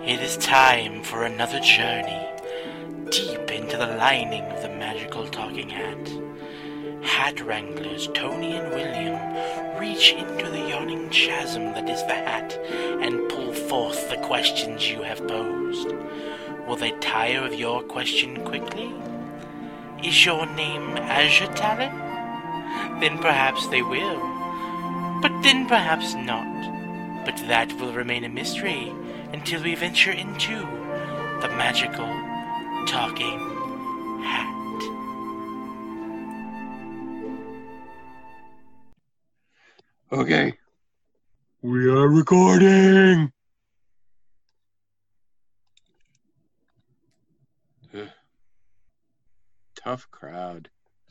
It is time for another journey deep into the lining of the magical talking hat. Hat wranglers Tony and William reach into the yawning chasm that is the hat and pull forth the questions you have posed. Will they tire of your question quickly? Is your name Azure Talon? Then perhaps they will, but then perhaps not. But that will remain a mystery until we venture into the magical talking hat. Okay. We are recording. Ugh. Tough crowd.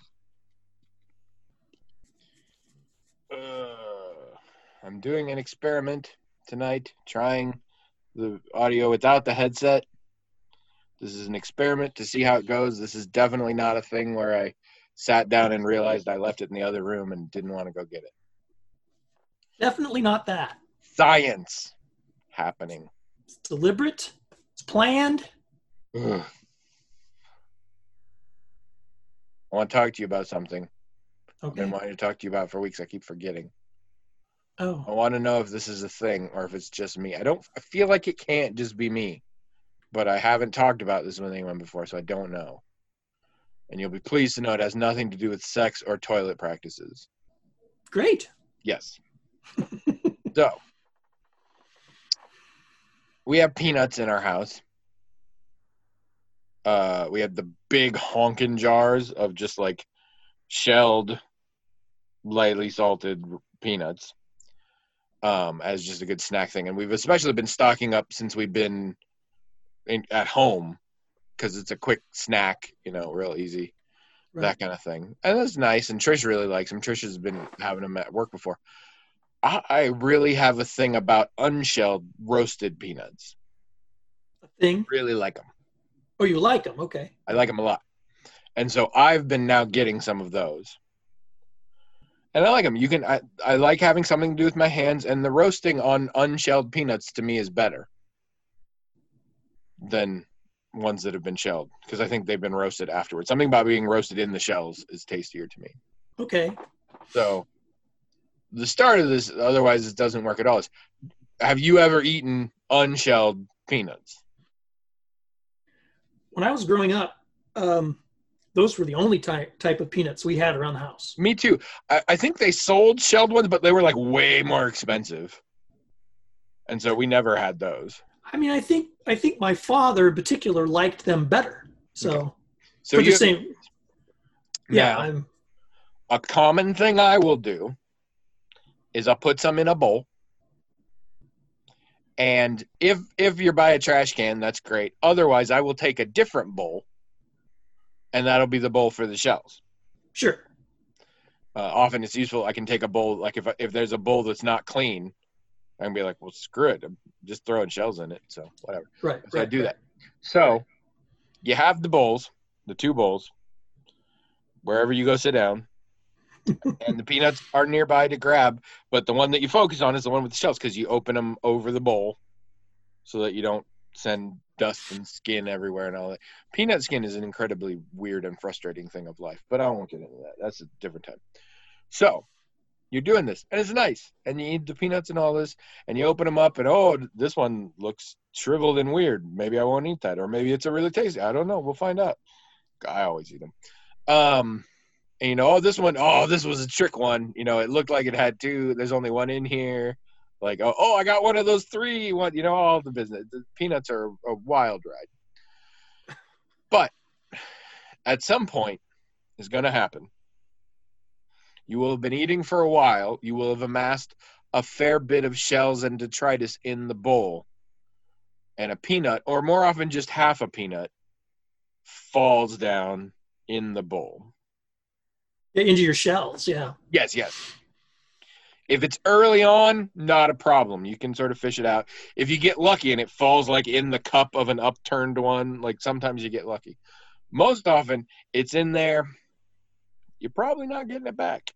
I'm doing an experiment tonight, trying the audio without the headset. This is an experiment to see how it goes. This is definitely not a thing where I sat down and realized I left it in the other room and didn't want to go get it. Definitely not that. Science happening. It's deliberate. It's planned. Ugh. I want to talk to you about something. I've Okay. been wanting to talk to you about for weeks. I keep forgetting. I Oh, want to know if this is a thing or if it's just me. I feel like it can't just be me, but I haven't talked about this with anyone before, so I don't know. And you'll be pleased to know it has nothing to do with sex or toilet practices. great. Yes. So, we have peanuts in our house. We have the big honkin' jars of just like shelled, lightly salted peanuts. As just a good snack thing. And we've especially been stocking up since we've been at home because it's a quick snack, real easy, Right. that kind of thing. And that's nice. And Trish really likes them. Trish has been having them at work before. I really have a thing about unshelled roasted peanuts. A thing. Really like them. Oh, you like them? Okay. I like them a lot. And so I've been now getting some of those. And I like them. I like having something to do with my hands, and the roasting on unshelled peanuts to me is better than ones that have been shelled because I think they've been roasted afterwards. Something about being roasted in the shells is tastier to me. Okay. So the start of this, otherwise it doesn't work at all, is have you ever eaten unshelled peanuts? When I was growing up, those were the only type of peanuts we had around the house. Me too. I think they sold shelled ones, but they were like way more expensive. And so we never had those. I mean, I think my father in particular liked them better. So, Okay. So for the same. Yeah, now, a common thing I will do is I'll put some in a bowl. And if you're by a trash can, that's great. Otherwise, I will take a different bowl, and that'll be the bowl for the shells. Sure. Often it's useful. I can take a bowl, like if there's a bowl that's not clean, I can be like, well, screw it. I'm just throwing shells in it, so whatever. Right. So I do that. So you have the bowls, the two bowls, wherever you go sit down, and the peanuts are nearby to grab, but the one that you focus on is the one with the shells because you open them over the bowl so that you don't send dust and skin everywhere and all that. Peanut skin is an incredibly weird and frustrating thing of life, but I won't get into that. That's a different time. So you're doing this, and it's nice, and you eat the peanuts and all this, and you open them up, and oh, this one looks shriveled and weird. Maybe I won't eat that, or maybe it's a really tasty. I don't know. We'll find out. I always eat them. And this was a trick one. It looked like it had two. There's only one in here. Like, I got one of those three. All the business. The peanuts are a wild ride. But at some point, it's going to happen. You will have been eating for a while. You will have amassed a fair bit of shells and detritus in the bowl. And a peanut, or more often just half a peanut, falls down in the bowl. Into your shells, yeah. Yes. If it's early on, not a problem. You can sort of fish it out. If you get lucky and it falls like in the cup of an upturned one, like sometimes you get lucky. Most often, it's in there. You're probably not getting it back.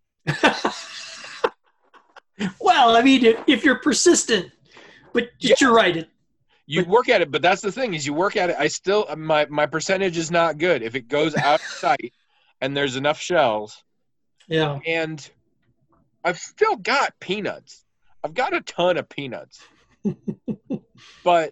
Well, I mean, if you're persistent, but you're right. You work at it, but that's the thing is you work at it. I still my percentage is not good if it goes out of sight and there's enough shells. Yeah. And I've still got peanuts. I've got a ton of peanuts, but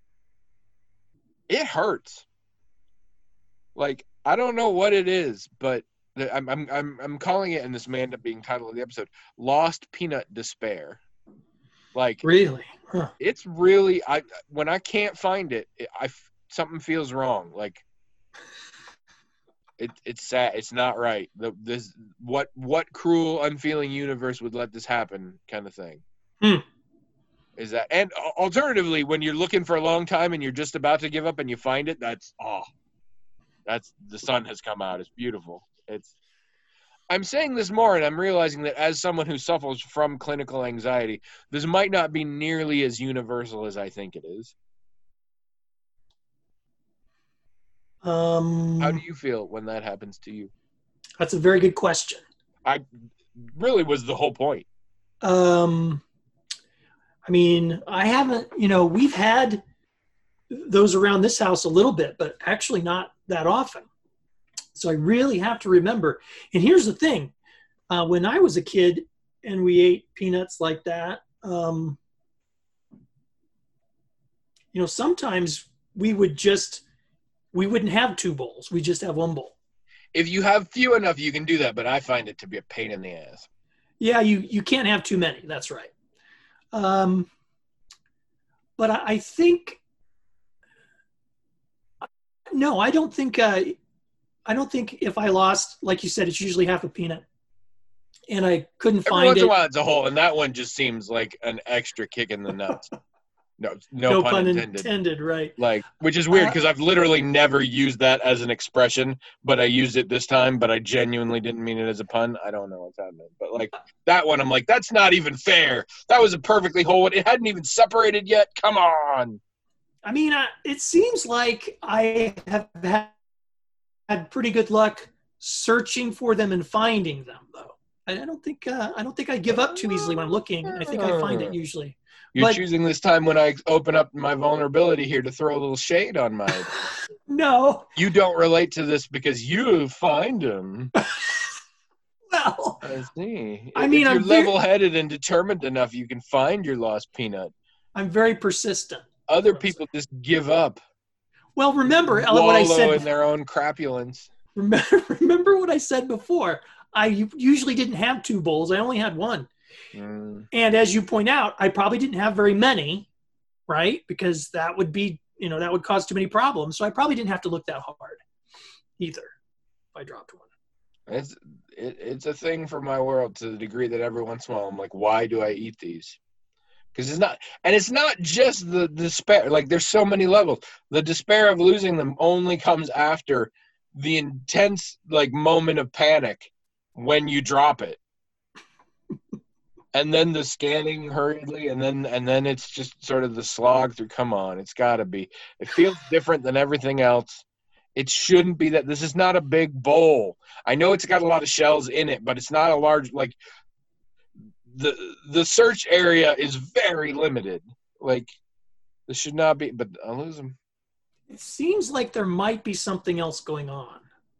it hurts. Like I don't know what it is, but I'm calling it, and this may end up being title of the episode: "Lost Peanut Despair." Like Really? Huh. it's really when I can't find it, something feels wrong. Like it's sad. It's not right. What cruel, unfeeling universe would let this happen? Kind of thing. Is that, and alternatively, when you're looking for a long time and you're just about to give up and you find it, that's the sun has come out. It's beautiful. I'm saying this more, and I'm realizing that as someone who suffers from clinical anxiety, this might not be nearly as universal as I think it is. How do you feel when that happens to you? That's a very good question. I really was the whole point. I mean, I haven't, we've had those around this house a little bit, but actually not that often. So I really have to remember. And here's the thing. When I was a kid and we ate peanuts like that, sometimes we wouldn't have 2 bowls. We just have 1 bowl. If you have few enough, you can do that, but I find it to be a pain in the ass. Yeah, you can't have too many. That's right. But I think, no, I don't think if I lost, like you said, it's usually half a peanut, and I couldn't find it. Every once in a while, it's a whole, and that one just seems like an extra kick in the nuts. No pun intended. Right? Like, which is weird because I've literally never used that as an expression, but I used it this time. But I genuinely didn't mean it as a pun. I don't know what's happening, but like that one, I'm like, that's not even fair. That was a perfectly whole one. It hadn't even separated yet. Come on. I mean, it seems like I have had pretty good luck searching for them and finding them, though. I don't think I give up too easily when I'm looking. I think I find it usually. You're choosing this time when I open up my vulnerability here to throw a little shade on my. No. You don't relate to this because you find them. Well, I see. I mean, if you're level-headed and determined enough, you can find your lost peanut. I'm very persistent. Other people just give up. Well, remember what I said. Wallow in their own crapulence. Remember what I said before. I usually didn't have 2 bowls. I only had 1. And as you point out, I probably didn't have very many, right? Because that would be, that would cause too many problems. So I probably didn't have to look that hard either if I dropped 1. It's a thing for my world to the degree that every once in a while I'm like, why do I eat these? Because it's not just the despair. Like there's so many levels. The despair of losing them only comes after the intense like moment of panic when you drop it. And then the scanning hurriedly, and then it's just sort of the slog through. Come on, it's got to be. It feels different than everything else. It shouldn't be that. This is not a big bowl. I know it's got a lot of shells in it, but it's not a large like. The search area is very limited. Like this should not be. But I'll lose them. It seems like there might be something else going on.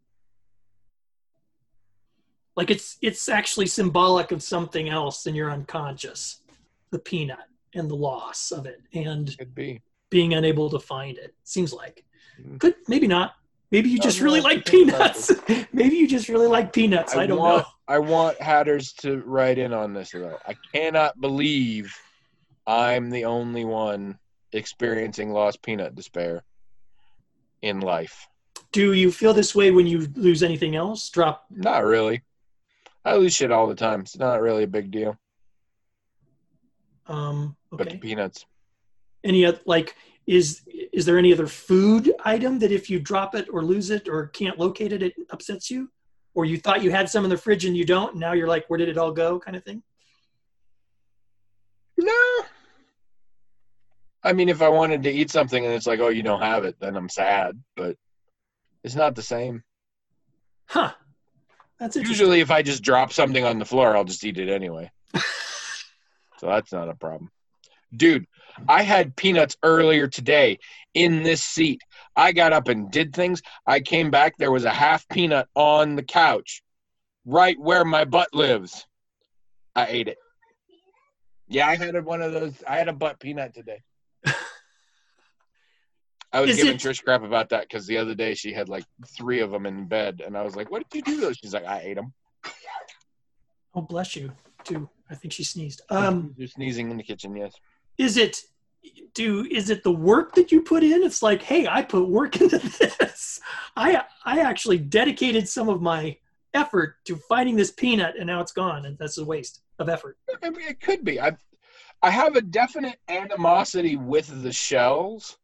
Like it's actually symbolic of something else in your unconscious, the peanut and the loss of it and Could be. Being unable to find it. Seems like. Could, maybe not. Maybe you just really like peanuts. Maybe you just really like peanuts. I don't know. I want Hatters to write in on this, though. I cannot believe I'm the only one experiencing lost peanut despair in life. Do you feel this way when you lose anything else? Not really. I lose shit all the time. It's not really a big deal. Okay. But the peanuts. Any other, like, is there any other food item that if you drop it or lose it or can't locate it, it upsets you? Or you thought you had some in the fridge and you don't, and now you're like, where did it all go, kind of thing? No. I mean, if I wanted to eat something and it's like, oh, you don't have it, then I'm sad. But it's not the same. Huh. That's interesting. Usually if I just drop something on the floor, I'll just eat it anyway. So that's not a problem. Dude, I had peanuts earlier today in this seat. I got up and did things. I came back. There was a half peanut on the couch right where my butt lives. I ate it. Yeah, I had one of those. I had a butt peanut today. I was giving Trish crap about that because the other day she had like 3 of them in bed. And I was like, what did you do those? She's like, I ate them. Oh, bless you, too. I think she sneezed. You're sneezing in the kitchen, yes. Is it the work that you put in? It's like, hey, I put work into this. I actually dedicated some of my effort to finding this peanut, and now it's gone, and that's a waste of effort. I mean, it could be. I have a definite animosity with the shells.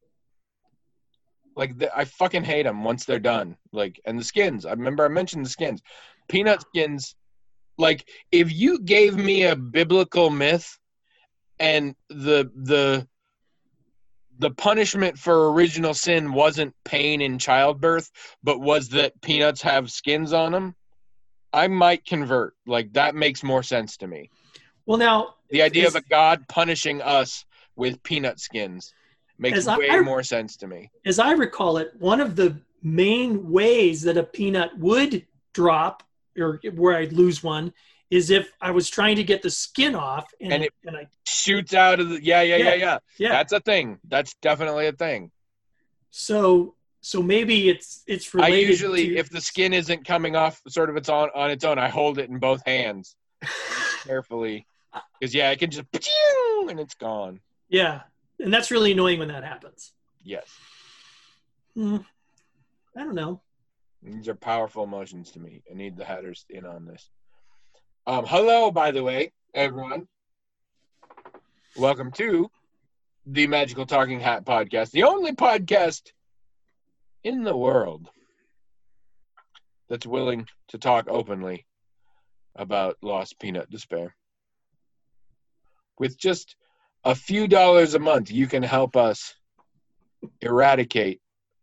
Like, I fucking hate them once they're done. Like, and the skins. I remember I mentioned the skins. Peanut skins. Like, if you gave me a biblical myth and the punishment for original sin wasn't pain in childbirth, but was that peanuts have skins on them, I might convert. Like, that makes more sense to me. Well, now, the idea of a God punishing us with peanut skins makes way more sense to me. As I recall it, one of the main ways that a peanut would drop, or where I'd lose one, is if I was trying to get the skin off and I shoots out of the yeah. That's a thing. That's definitely a thing. So maybe it's related. I usually, if the skin isn't coming off, sort of on its own, I hold it in both hands carefully, because it can just and it's gone. Yeah, and that's really annoying when that happens. Yes. I don't know. These are powerful emotions to me. I need the Hatters in on this. Hello, by the way, everyone. Welcome to the Magical Talking Hat Podcast, the only podcast in the world that's willing to talk openly about lost peanut despair. With just a few dollars a month, you can help us eradicate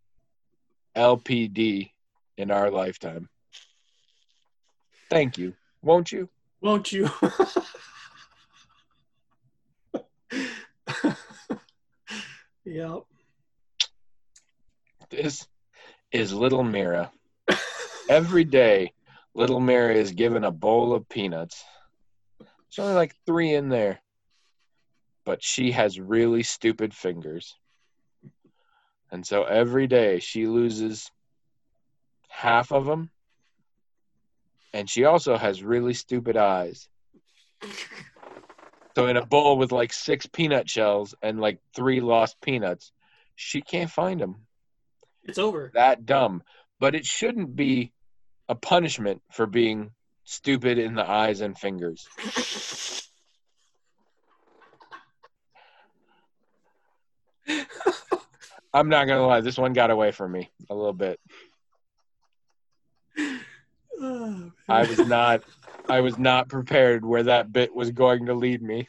LPD in our lifetime. Thank you. Won't you? Won't you? Yep. This is Little Mira. Every day, Little Mira is given a bowl of peanuts. There's only like 3 in there. But she has really stupid fingers. And so every day she loses half of them. And she also has really stupid eyes. So in a bowl with like 6 peanut shells and like 3 lost peanuts, she can't find them. It's over. That dumb. But it shouldn't be a punishment for being stupid in the eyes and fingers. I'm not going to lie. This one got away from me a little bit. Oh, I was not prepared where that bit was going to lead me.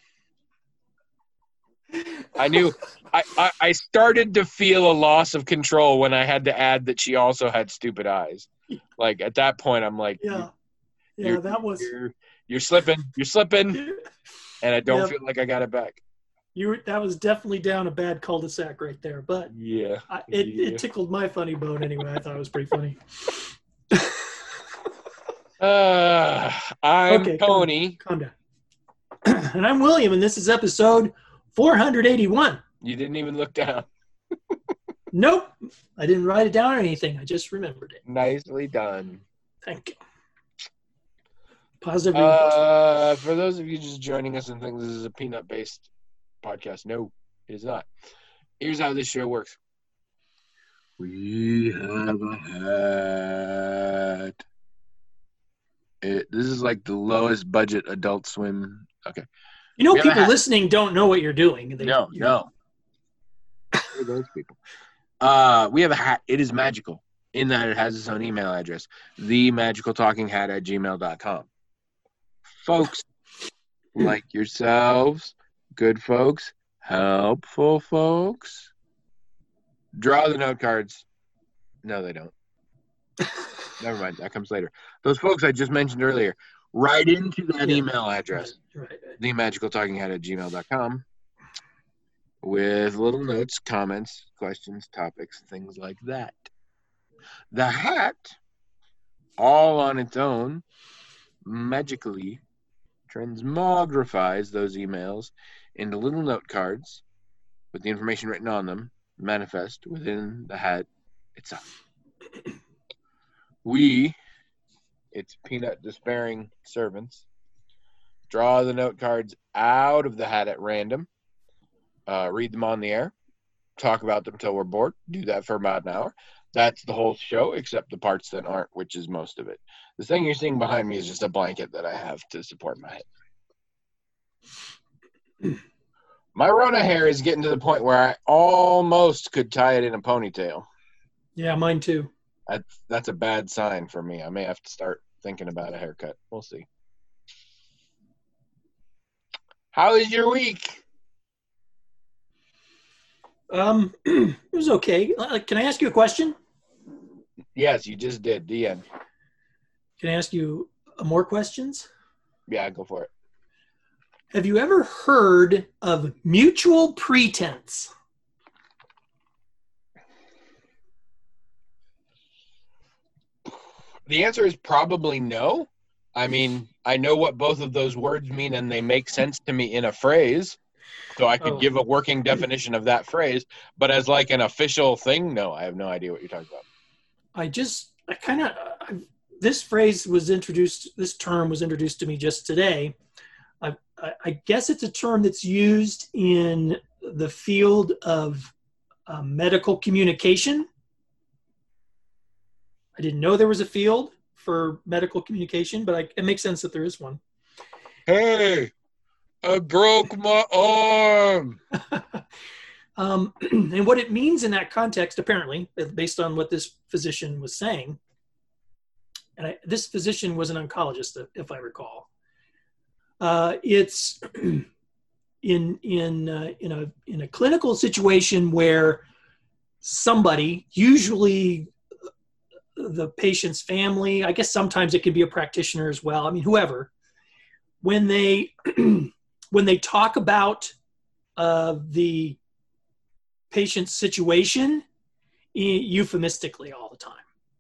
I knew I started to feel a loss of control when I had to add that she also had stupid eyes. Like at that point I'm like, you're slipping, and I don't feel like I got it back. That was definitely down a bad cul-de-sac right there, but it tickled my funny bone anyway. I thought it was pretty funny. I'm Tony. Calm down. And I'm William, and this is episode 481. You didn't even look down. Nope. I didn't write it down or anything. I just remembered it. Nicely done. Thank you. Positive reinforcement. For those of you just joining us and think this is a peanut-based podcast, no, it is not. Here's how this show works. We have a hat. This is like the lowest budget Adult Swim. Okay. You know, people listening don't know what you're doing. No. For those people. We have a hat. It is magical in that it has its own email address. themagicaltalkinghat@gmail.com. Folks like yourselves, good folks, helpful folks, draw the note cards. No, they don't. Never mind. That comes later. Those folks I just mentioned earlier, write into that email address, themagicaltalkinghat@gmail.com. with little notes, comments, questions, topics, things like that. The hat, all on its own, magically transmogrifies those emails into little note cards with the information written on them, manifest within the hat itself. We, its peanut despairing servants, draw the note cards out of the hat at random, read them on the air, talk about them till we're bored, do that for about an hour. That's the whole show, except the parts that aren't, which is most of it. The thing you're seeing behind me is just a blanket that I have to support my head. My Rona hair is getting to the point where I almost could tie it in a ponytail. Yeah, mine too. That's a bad sign for me. I may have to start thinking about a haircut. We'll see. How is your week? It was okay. Can I ask you a question? Yes, you just did. The end. Can I ask you more questions? Yeah, go for it. Have you ever heard of mutual pretense? The answer is probably no. I mean, I know what both of those words mean, and they make sense to me in a phrase. So I could give a working definition of that phrase. But as like an official thing, no, I have no idea what you're talking about. This term was introduced to me just today. I guess it's a term that's used in the field of medical communication. I didn't know there was a field for medical communication, but it makes sense that there is one. Hey, I broke my arm. And what it means in that context, apparently, based on what this physician was saying, and this physician was an oncologist, if I recall. It's in a clinical situation where somebody, usually the patient's family, I guess sometimes it could be a practitioner as well. I mean, whoever, when they talk about the patient's situation euphemistically all the time.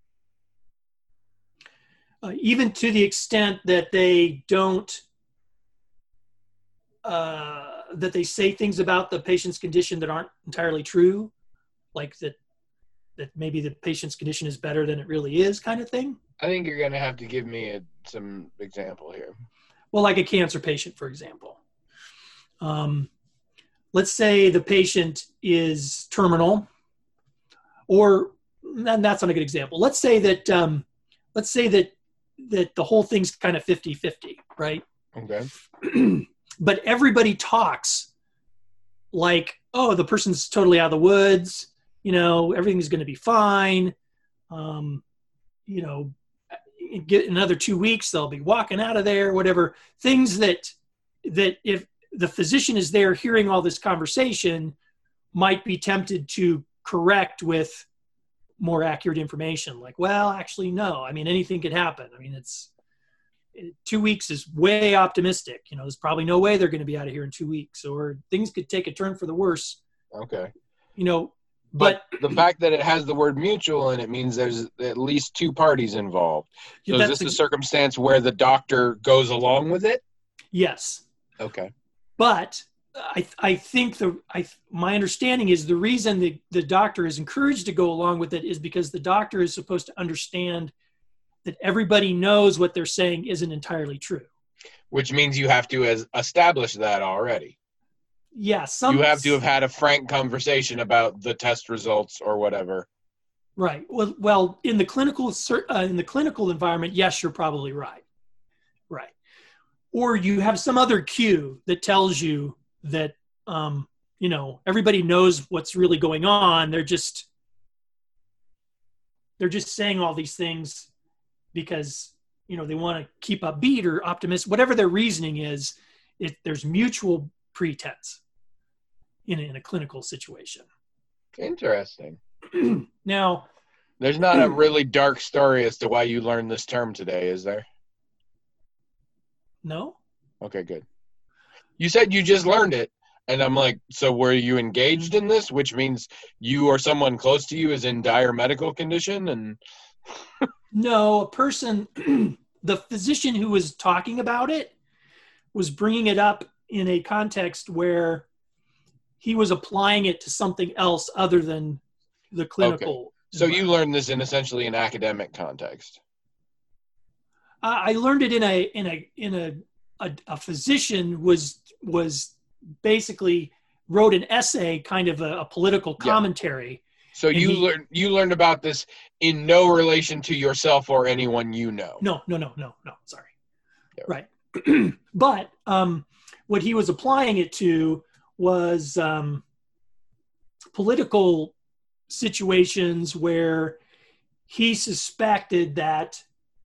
Even to the extent that they don't, that they say things about the patient's condition that aren't entirely true, like that maybe the patient's condition is better than it really is, kind of thing. I think you're going to have to give me some example here. Well, like a cancer patient, for example. Let's say the patient is terminal, and that's not a good example. Let's say that the whole thing's kind of 50-50, right? Okay. But everybody talks like, oh, the person's totally out of the woods. Everything's going to be fine. Get another 2 weeks, they'll be walking out of there, whatever. Things that if the physician is there hearing all this conversation might be tempted to correct with more accurate information. Like, well, actually, no. I mean, anything could happen. I mean, 2 weeks is way optimistic. There's probably no way they're going to be out of here in 2 weeks, or things could take a turn for the worse. Okay. But the fact that it has the word mutual in it means there's at least two parties involved. So is this a circumstance where the doctor goes along with it? Yes. Okay. But I think my understanding is the reason the doctor is encouraged to go along with it is because the doctor is supposed to understand that everybody knows what they're saying isn't entirely true. Which means you have to establish that already. Yeah. You have to have had a frank conversation about the test results or whatever. Right. Well, in the clinical environment, yes, you're probably right. Right. Or you have some other cue that tells you that, everybody knows what's really going on. They're just saying all these things because, they want to keep upbeat or optimistic, whatever their reasoning is. There's mutual pretense in a clinical situation. Interesting. Now, there's not a really dark story as to why you learned this term today, is there? No. Okay, good. You said you just learned it, And I'm like, so were you engaged in this? Which means you or someone close to you is in dire medical condition? And No, a person, the physician who was talking about it was bringing it up in a context where he was applying it to something else other than the clinical. Okay. So you learned this in essentially an academic context. I learned it in a physician was basically wrote an essay, kind of a political commentary. So you learned about this in no relation to yourself or anyone you know. No. Sorry. Yeah. Right. But what he was applying it to was political situations where he suspected that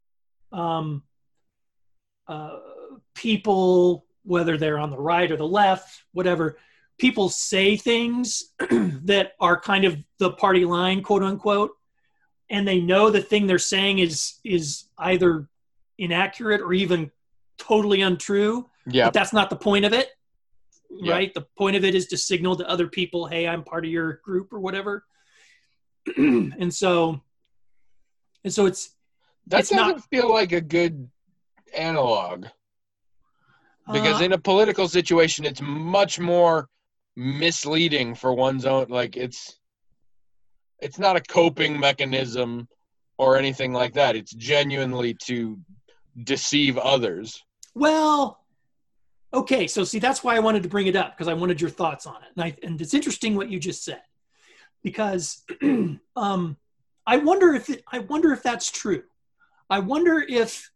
people, whether they're on the right or the left, whatever, people say things that are kind of the party line, quote unquote, and they know the thing they're saying is either inaccurate or even totally untrue. Yeah. But that's not the point of it, right? The point of it is to signal to other people, hey, I'm part of your group or whatever. and so it's doesn't feel like a good analog, because in a political situation it's much more misleading for one's own, like it's not a coping mechanism or anything like that. It's genuinely to deceive others. Well, okay, so see, that's why I wanted to bring it up, because I wanted your thoughts on it. And it's interesting what you just said, because I wonder if that's true. I wonder if,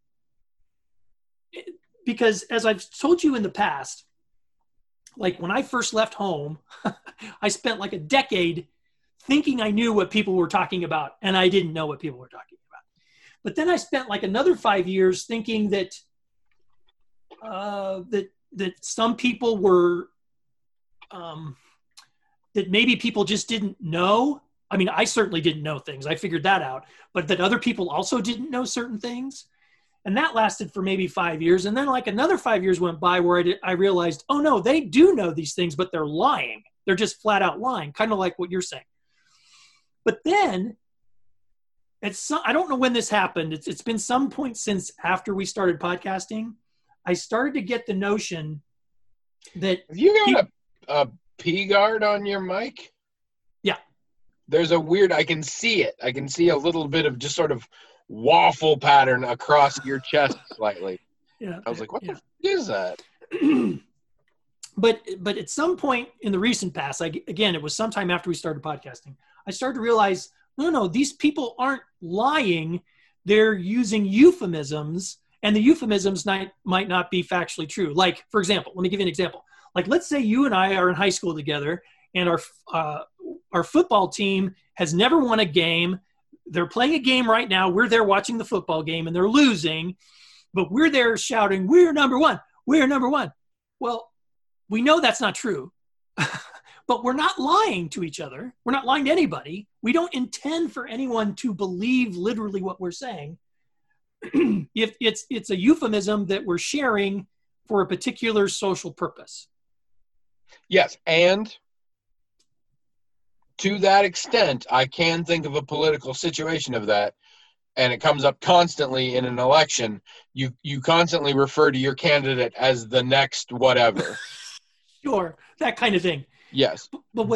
because as I've told you in the past, like when I first left home, I spent like a decade thinking I knew what people were talking about, and I didn't know what people were talking about. But then I spent like another 5 years thinking that that some people were, that maybe people just didn't know. I mean, I certainly didn't know things. I figured that out. But that other people also didn't know certain things. And that lasted for maybe 5 years. And then like another 5 years went by where I realized, oh no, they do know these things, but they're lying. They're just flat out lying, kind of like what you're saying. But then, I don't know when this happened. It's been some point since after we started podcasting. I started to get the notion that... Have you got a P guard on your mic? Yeah. There's a weird... I can see it. I can see a little bit of just sort of waffle pattern across your chest slightly. Yeah. I was like, what the f*** is that? But at some point in the recent past, again, it was sometime after we started podcasting, I started to realize, no, these people aren't lying. They're using euphemisms, and the euphemisms might not be factually true. Like, for example, let me give you an example. Like, let's say you and I are in high school together, and our football team has never won a game. They're playing a game right now. We're there watching the football game, and they're losing, but we're there shouting, "We're number one. We're number one." Well, we know that's not true, but we're not lying to each other. We're not lying to anybody. We don't intend for anyone to believe literally what we're saying. If it's a euphemism that we're sharing for a particular social purpose. Yes, and to that extent, I can think of a political situation of that, and it comes up constantly in an election. You constantly refer to your candidate as the next whatever. Sure, that kind of thing. Yes,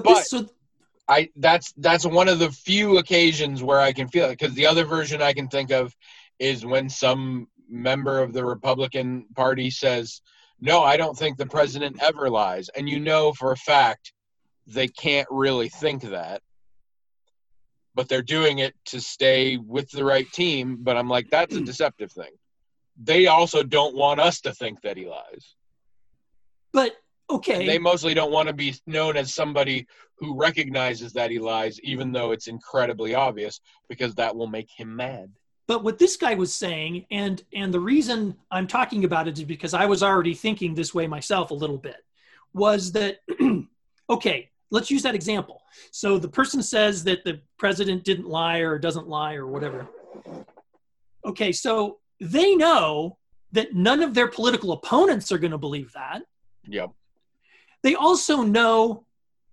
that's one of the few occasions where I can feel it, because the other version I can think of is when some member of the Republican Party says, "No, I don't think the president ever lies," and you know for a fact they can't really think that, but they're doing it to stay with the right team. But I'm like, that's a deceptive thing. They also don't want us to think that he lies. But okay. And they mostly don't want to be known as somebody who recognizes that he lies, even though it's incredibly obvious, because that will make him mad. But what this guy was saying, and the reason I'm talking about it is because I was already thinking this way myself a little bit, was that, okay, let's use that example. So the person says that the president didn't lie or doesn't lie or whatever. Okay, so they know that none of their political opponents are going to believe that. Yep. they also know,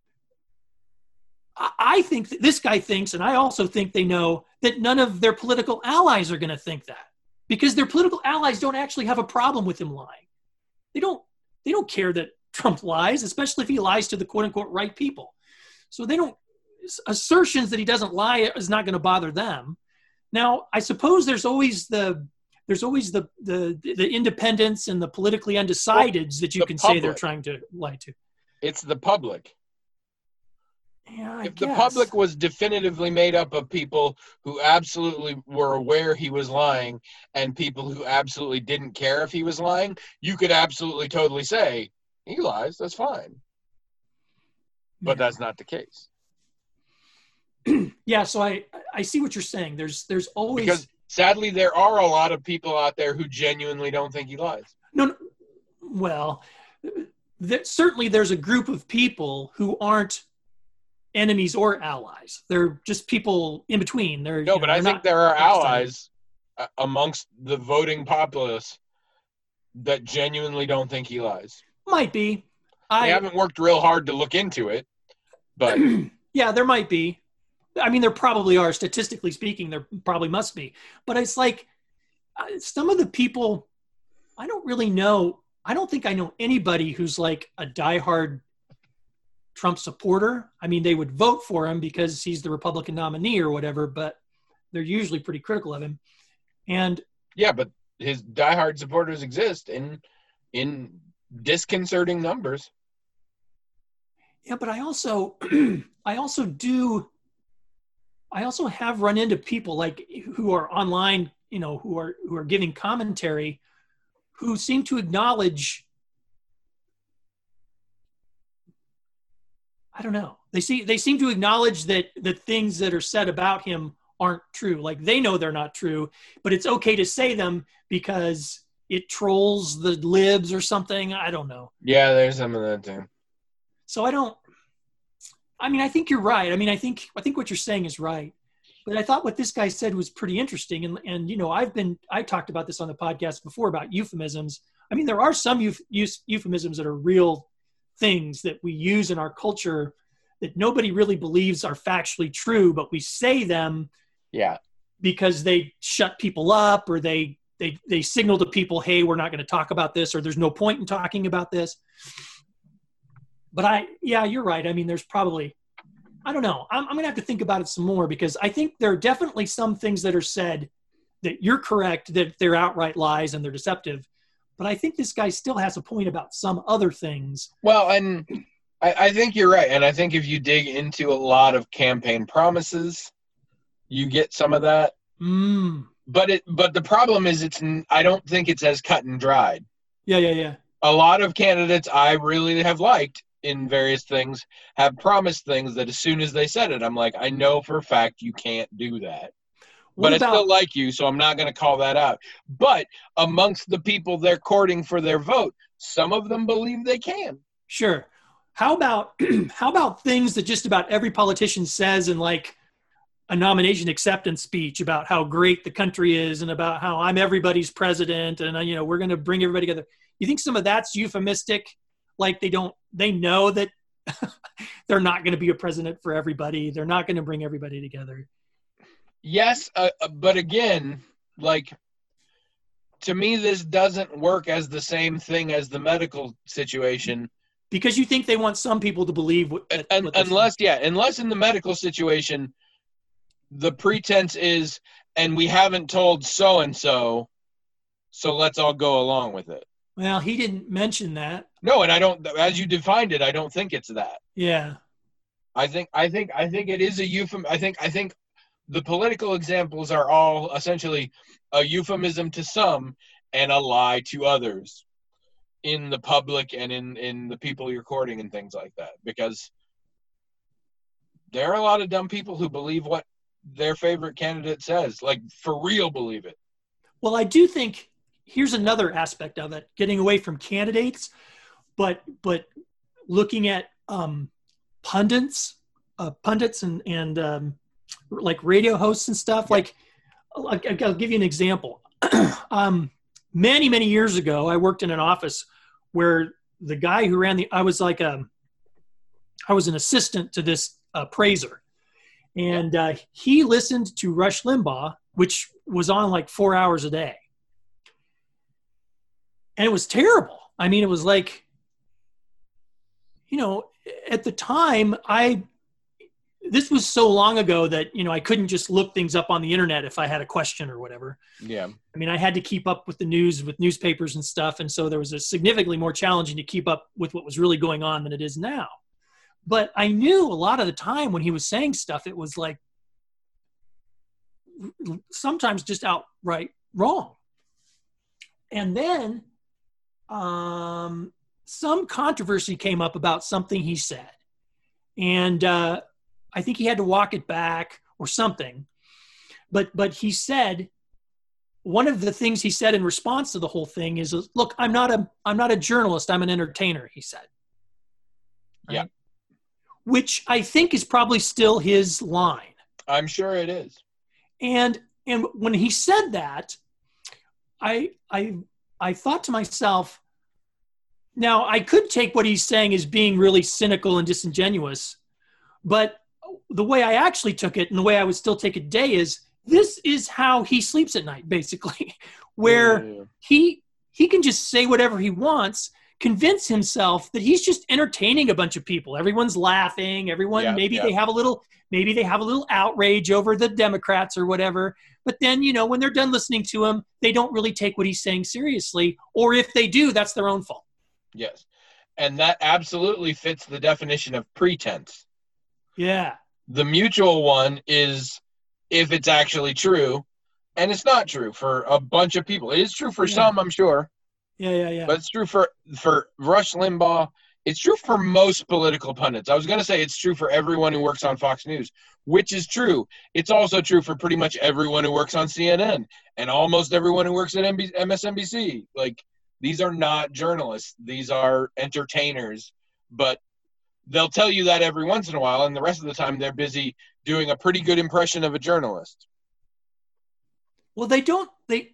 I think that this guy thinks, and I also think they know, that none of their political allies are going to think that, because their political allies don't actually have a problem with him lying. They don't care that Trump lies, especially if he lies to the quote unquote right people. So they don't, assertions that he doesn't lie is not going to bother them. Now, I suppose there's always the independents and the politically undecideds that you can say they're trying to lie to. It's the public. Yeah, if the public was definitively made up of people who absolutely were aware he was lying and people who absolutely didn't care if he was lying, you could absolutely totally say, he lies, that's fine. But that's not the case. Yeah, so I see what you're saying. There's always... Because sadly, there are a lot of people out there who genuinely don't think he lies. No, well, certainly there's a group of people who aren't enemies or allies. They're just people in between. But I think there are allies amongst the voting populace that genuinely don't think he lies. Might be. I haven't worked real hard to look into it, but... Yeah, there might be. I mean, there probably are. Statistically speaking, there probably must be. But it's like some of the people, I don't really know. I don't think I know anybody who's like a diehard Trump supporter. I mean, they would vote for him because he's the Republican nominee or whatever, but they're usually pretty critical of him. And yeah, but his diehard supporters exist in disconcerting numbers. Yeah, but I also have run into people like who are online, who are giving commentary, who seem to acknowledge, I don't know. They seem to acknowledge that the things that are said about him aren't true. Like they know they're not true, but it's okay to say them because it trolls the libs or something. I don't know. Yeah, there's some of that too. So I think you're right. I mean, I think what you're saying is right. But I thought what this guy said was pretty interesting. And I talked about this on the podcast before about euphemisms. I mean, there are some euphemisms that are real things that we use in our culture that nobody really believes are factually true, but we say them because they shut people up or they signal to people, hey, we're not going to talk about this, or there's no point in talking about this. But you're right. I mean, there's probably, I don't know. I'm going to have to think about it some more because I think there are definitely some things that are said that you're correct, that they're outright lies and they're deceptive. But I think this guy still has a point about some other things. Well, and I think you're right. And I think if you dig into a lot of campaign promises, you get some of that. But the problem is I don't think it's as cut and dried. Yeah. A lot of candidates I really have liked in various things have promised things that as soon as they said it, I'm like, I know for a fact you can't do that. But I still like you, so I'm not going to call that out. But amongst the people they're courting for their vote, some of them believe they can. Sure. How about things that just about every politician says in like a nomination acceptance speech about how great the country is and about how I'm everybody's president and we're going to bring everybody together. You think some of that's euphemistic? Like they know that they're not going to be a president for everybody. They're not going to bring everybody together. Yes, but again, like, to me, this doesn't work as the same thing as the medical situation. Because you think they want some people to believe unless in the medical situation, the pretense is, and we haven't told so-and-so, so let's all go along with it. Well, he didn't mention that. No, and I don't, as you defined it, I don't think it's that. Yeah. I think it is a euphemism. I think the political examples are all essentially a euphemism to some and a lie to others in the public and in the people you're courting and things like that. Because there are a lot of dumb people who believe what their favorite candidate says, like for real believe it. Well, I do think here's another aspect of it, getting away from candidates, but looking at pundits and like radio hosts and stuff. Yeah. Like I'll give you an example. Many years ago, I worked in an office where the guy who ran I was an assistant to this appraiser, and he listened to Rush Limbaugh, which was on like 4 hours a day. And it was terrible. I mean, it was like, at the time, this was so long ago that, I couldn't just look things up on the internet if I had a question or whatever. Yeah. I mean, I had to keep up with the news, with newspapers and stuff. And so there was a significantly more challenging to keep up with what was really going on than it is now. But I knew a lot of the time when he was saying stuff, it was like sometimes just outright wrong. And then some controversy came up about something he said. And I think he had to walk it back or something. But he said, one of the things he said in response to the whole thing is, look, I'm not a journalist, I'm an entertainer, he said. Right? Yeah. Which I think is probably still his line. I'm sure it is. And when he said that, I thought to myself, now I could take what he's saying as being really cynical and disingenuous, but the way I actually took it and the way I would still take it today is this is how he sleeps at night, basically, where he can just say whatever he wants, convince himself that he's just entertaining a bunch of people. Everyone's laughing. Everyone, maybe they have a little outrage over the Democrats or whatever. But then, when they're done listening to him, they don't really take what he's saying seriously. Or if they do, that's their own fault. Yes. And that absolutely fits the definition of pretense. Yeah. The mutual one is if it's actually true, and it's not true for a bunch of people. It is true for some, I'm sure. Yeah. But it's true for Rush Limbaugh. It's true for most political pundits. I was going to say it's true for everyone who works on Fox News, which is true. It's also true for pretty much everyone who works on CNN and almost everyone who works at MSNBC. Like, these are not journalists. These are entertainers. But they'll tell you that every once in a while, and the rest of the time they're busy doing a pretty good impression of a journalist. Well, they don't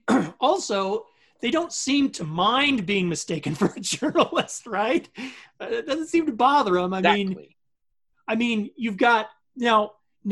seem to mind being mistaken for a journalist, right? It doesn't seem to bother them. Exactly. I mean, you've got now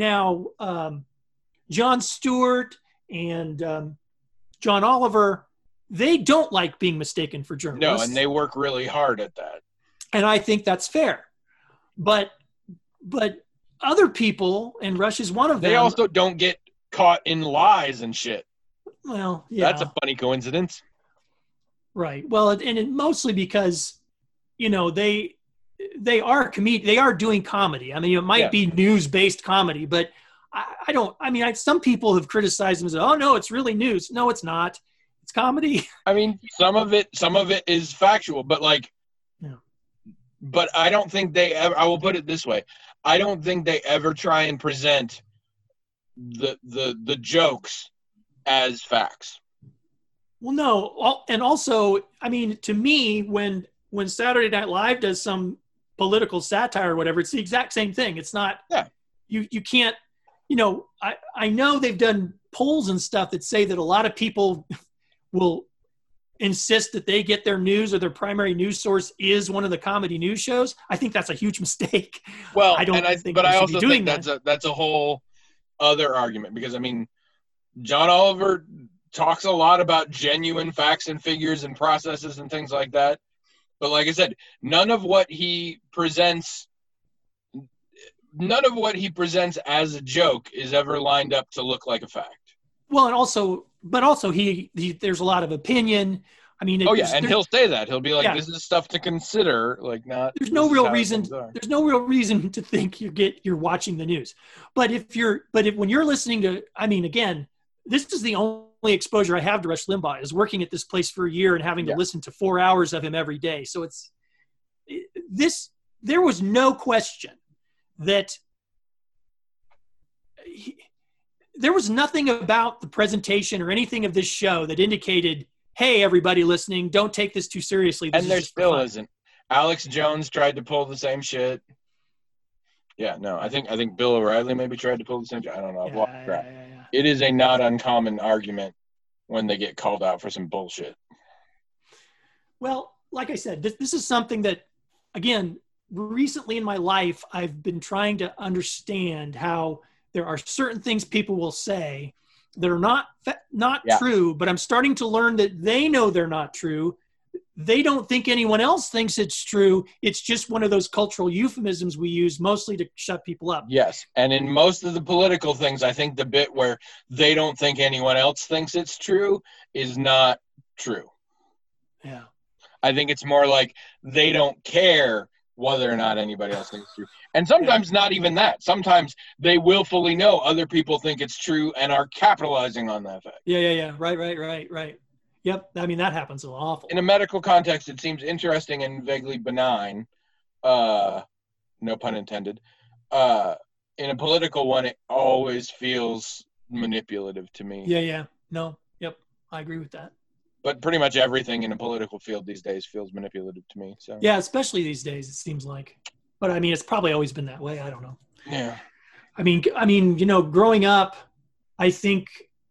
Jon Stewart and John Oliver. They don't like being mistaken for journalists. No, and they work really hard at that. And I think that's fair. But other people, and Rush is one of them. They also don't get caught in lies and shit. Well, yeah. That's a funny coincidence. Right. Well, and mostly because, they are they are doing comedy. I mean, it might be news-based comedy, but some people have criticized them and said, oh, no, it's really news. No, it's not. It's comedy. I mean, some of it is factual, but but I don't think they ever, I will put it this way. I don't think they ever try and present the jokes as facts. Well, no. And also, I mean, to me, when Saturday Night Live does some political satire or whatever, it's the exact same thing. It's not, you can't, I know they've done polls and stuff that say that a lot of people will insist that they get their news or their primary news source is one of the comedy news shows. I think that's a huge mistake. Well, I also think that's a whole other argument, because I mean, John Oliver talks a lot about genuine facts and figures and processes and things like that. But like I said, none of what he presents as a joke is ever lined up to look like a fact. Well, and also he there's a lot of opinion. I mean, and he'll say that. He'll be like, "This is stuff to consider." Like, not. There's no real reason. There's no real reason to think you're watching the news. But when you're listening to, I mean, again, this is the only exposure I have to Rush Limbaugh, is working at this place for a year and having to listen to 4 hours of him every day. So there was no question that there was nothing about the presentation or anything of this show that indicated, hey, everybody listening, don't take this too seriously. And there still isn't. Alex Jones tried to pull the same shit. Yeah, no, I think Bill O'Reilly maybe tried to pull the same shit. I don't know. I've lost track. It is a not uncommon argument when they get called out for some bullshit. Well, like I said, this is something that, again, recently in my life, I've been trying to understand how there are certain things people will say that are not true, but I'm starting to learn that they know they're not true. They don't think anyone else thinks it's true. It's just one of those cultural euphemisms we use mostly to shut people up. Yes. And in most of the political things, I think the bit where they don't think anyone else thinks it's true is not true. Yeah. I think it's more like they don't care whether or not anybody else thinks it's true. And sometimes not even that. Sometimes they willfully know other people think it's true and are capitalizing on that fact. Yeah. Right. Yep. I mean, that happens an awful. In a medical context, it seems interesting and vaguely benign. No pun intended. In a political one, it always feels manipulative to me. Yeah. No. Yep. I agree with that. But pretty much everything in a political field these days feels manipulative to me. So yeah, especially these days, it seems like. But I mean, it's probably always been that way. I don't know. Yeah. I mean, growing up, I think,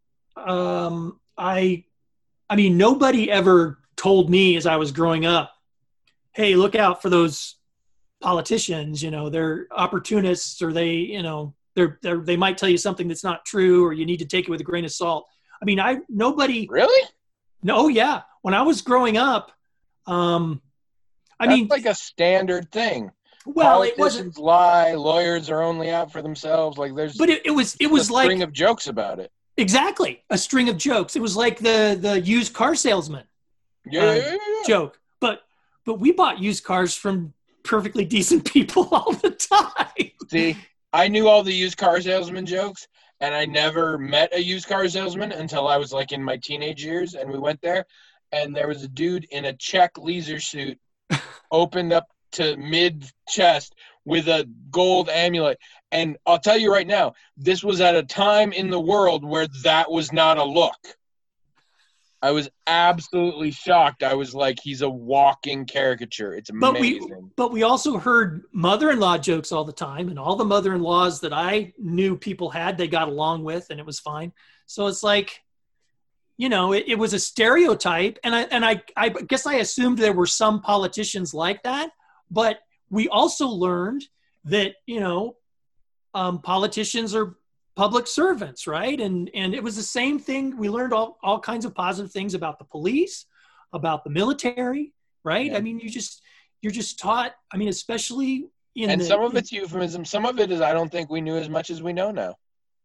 I mean, nobody ever told me as I was growing up, hey, look out for those politicians. They're opportunists, or they might tell you something that's not true, or you need to take it with a grain of salt. I mean, nobody really. No, yeah. When I was growing up, That's like a standard thing. Well, politicians it wasn't. Lie. Lawyers are only out for themselves. Like But it was like a string of jokes about it. Exactly, a string of jokes. It was like the used car salesman joke. But we bought used cars from perfectly decent people all the time. See, I knew all the used car salesman jokes. And I never met a used car salesman until I was like in my teenage years. And we went there, and there was a dude in a check leisure suit opened up to mid-chest with a gold amulet. And I'll tell you right now, this was at a time in the world where that was not a look. I was absolutely shocked. I was like, he's a walking caricature. It's amazing. But we also heard mother-in-law jokes all the time, and all the mother-in-laws that I knew people had, they got along with, and it was fine. So it's like, it was a stereotype, and I guess I assumed there were some politicians like that, but we also learned that, politicians are public servants, right? And it was the same thing. We learned all kinds of positive things about the police, about the military, right? Yeah. I mean, you're just taught. I mean, especially some of it's euphemism. Some of it is I don't think we knew as much as we know now.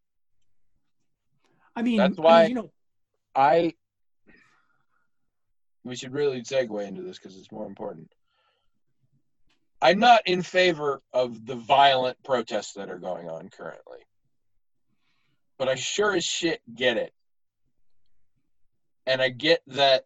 I mean, that's why we should really segue into this because it's more important. I'm not in favor of the violent protests that are going on currently. But I sure as shit get it. And I get that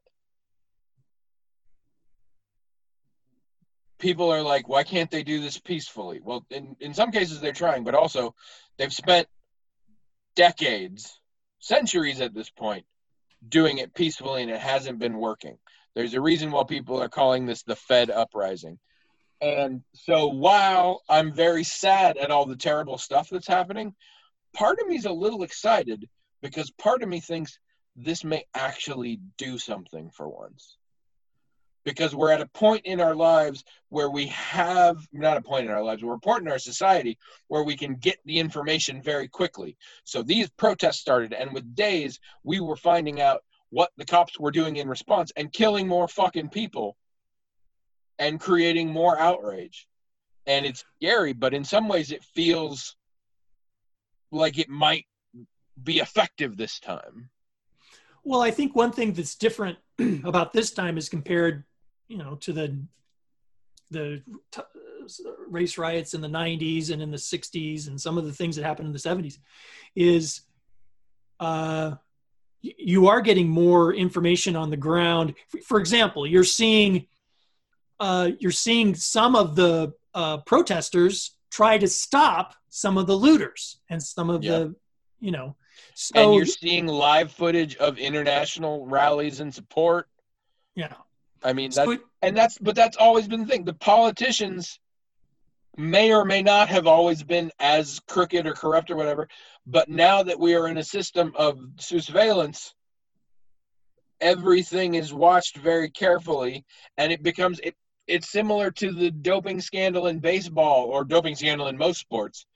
people are like, why can't they do this peacefully? Well, in some cases they're trying, but also they've spent decades, centuries at this point, doing it peacefully, and it hasn't been working. There's a reason why people are calling this the Fed uprising. And so while I'm very sad at all the terrible stuff that's happening, part of me is a little excited because part of me thinks this may actually do something for once. Because we're at a point in our lives where we're a point in our society where we can get the information very quickly. So these protests started, and with days, we were finding out what the cops were doing in response and killing more fucking people and creating more outrage. And it's scary, but in some ways it feels like it might be effective this time. Well, I think one thing that's different about this time is compared, to the race riots in the 90s and in the 60s and some of the things that happened in the 70s is you are getting more information on the ground. For example, you're seeing some of the protesters try to stop some of the looters and some of the, So, and you're seeing live footage of international rallies and support. Yeah. I mean, that's always been the thing. The politicians may or may not have always been as crooked or corrupt or whatever, but now that we are in a system of surveillance everything is watched very carefully, and it becomes it's similar to the doping scandal in baseball or doping scandal in most sports.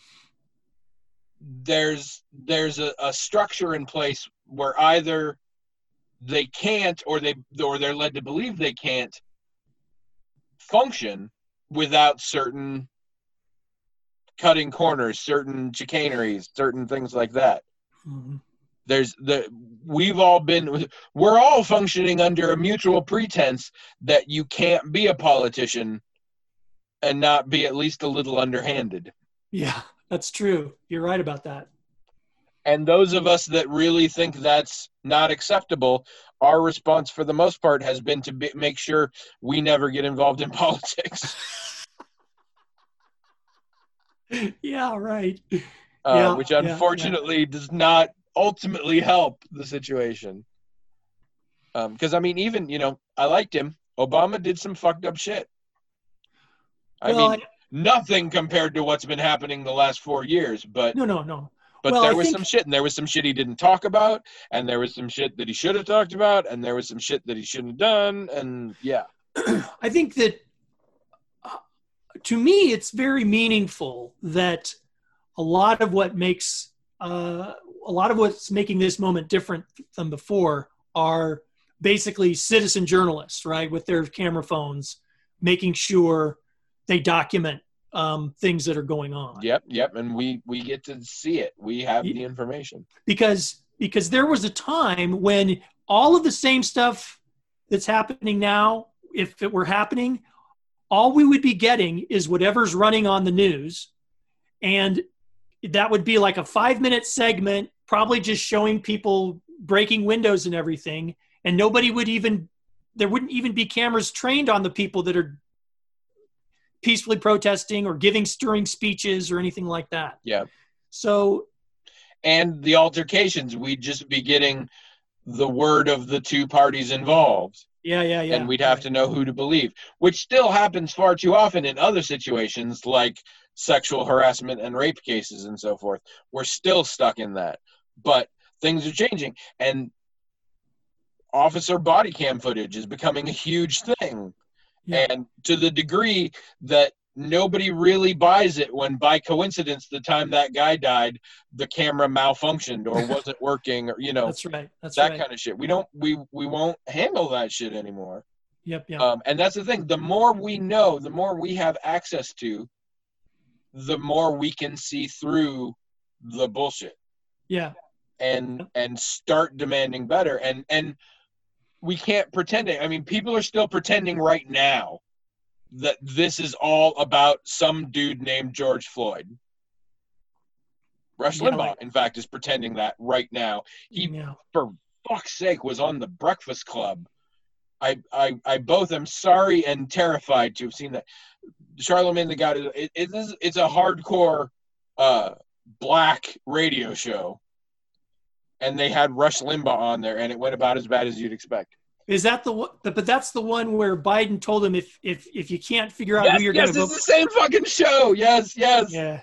There's a structure in place where either they can't or they're led to believe they can't function without certain cutting corners, certain chicaneries, certain things like that. Mm-hmm. We're all functioning under a mutual pretense that you can't be a politician and not be at least a little underhanded. Yeah, that's true. You're right about that. And those of us that really think that's not acceptable, our response for the most part has been to make sure we never get involved in politics. Yeah, right. Which unfortunately does not ultimately help the situation. Because, I mean, even, I liked him. Obama did some fucked up shit. Nothing compared to what's been happening the last 4 years, but... No. But there was some shit, and there was some shit he didn't talk about, and there was some shit that he should have talked about, and there was some shit that he shouldn't have done, and yeah. I think that, to me, it's very meaningful that a lot of what's making this moment different than before are basically citizen journalists, right, with their camera phones, making sure they document things that are going on. Yep, and we get to see it. We have the information. Because there was a time when all of the same stuff that's happening now, if it were happening, all we would be getting is whatever's running on the news, and that would be like a 5-minute segment, probably just showing people breaking windows and everything, and there wouldn't even be cameras trained on the people that are peacefully protesting or giving stirring speeches or anything like that. Yeah. So, and the altercations, we'd just be getting the word of the two parties involved. Yeah. And we'd have to know who to believe, which still happens far too often in other situations like sexual harassment and rape cases and so forth. We're still stuck in that. But things are changing, and officer body cam footage is becoming a huge thing. Yeah. And to the degree that nobody really buys it when by coincidence the time that guy died the camera malfunctioned or wasn't working, or that's right. That kind of shit. We won't handle that shit anymore. Yep. And that's the thing. The more we know, the more we have access to, the more we can see through the bullshit. Yeah. And start demanding better. And we can't pretend it. I mean, people are still pretending right now that this is all about some dude named George Floyd. Rush Limbaugh, in fact, is pretending that right now. He, for fuck's sake, was on the Breakfast Club. I both am sorry and terrified to have seen that. Charlemagne the God, it's a hardcore black radio show. And they had Rush Limbaugh on there, and it went about as bad as you'd expect. Is that the one? But that's the one where Biden told him if you can't figure out who you're going to vote. Yes, it's the same fucking show. Yes. Yeah.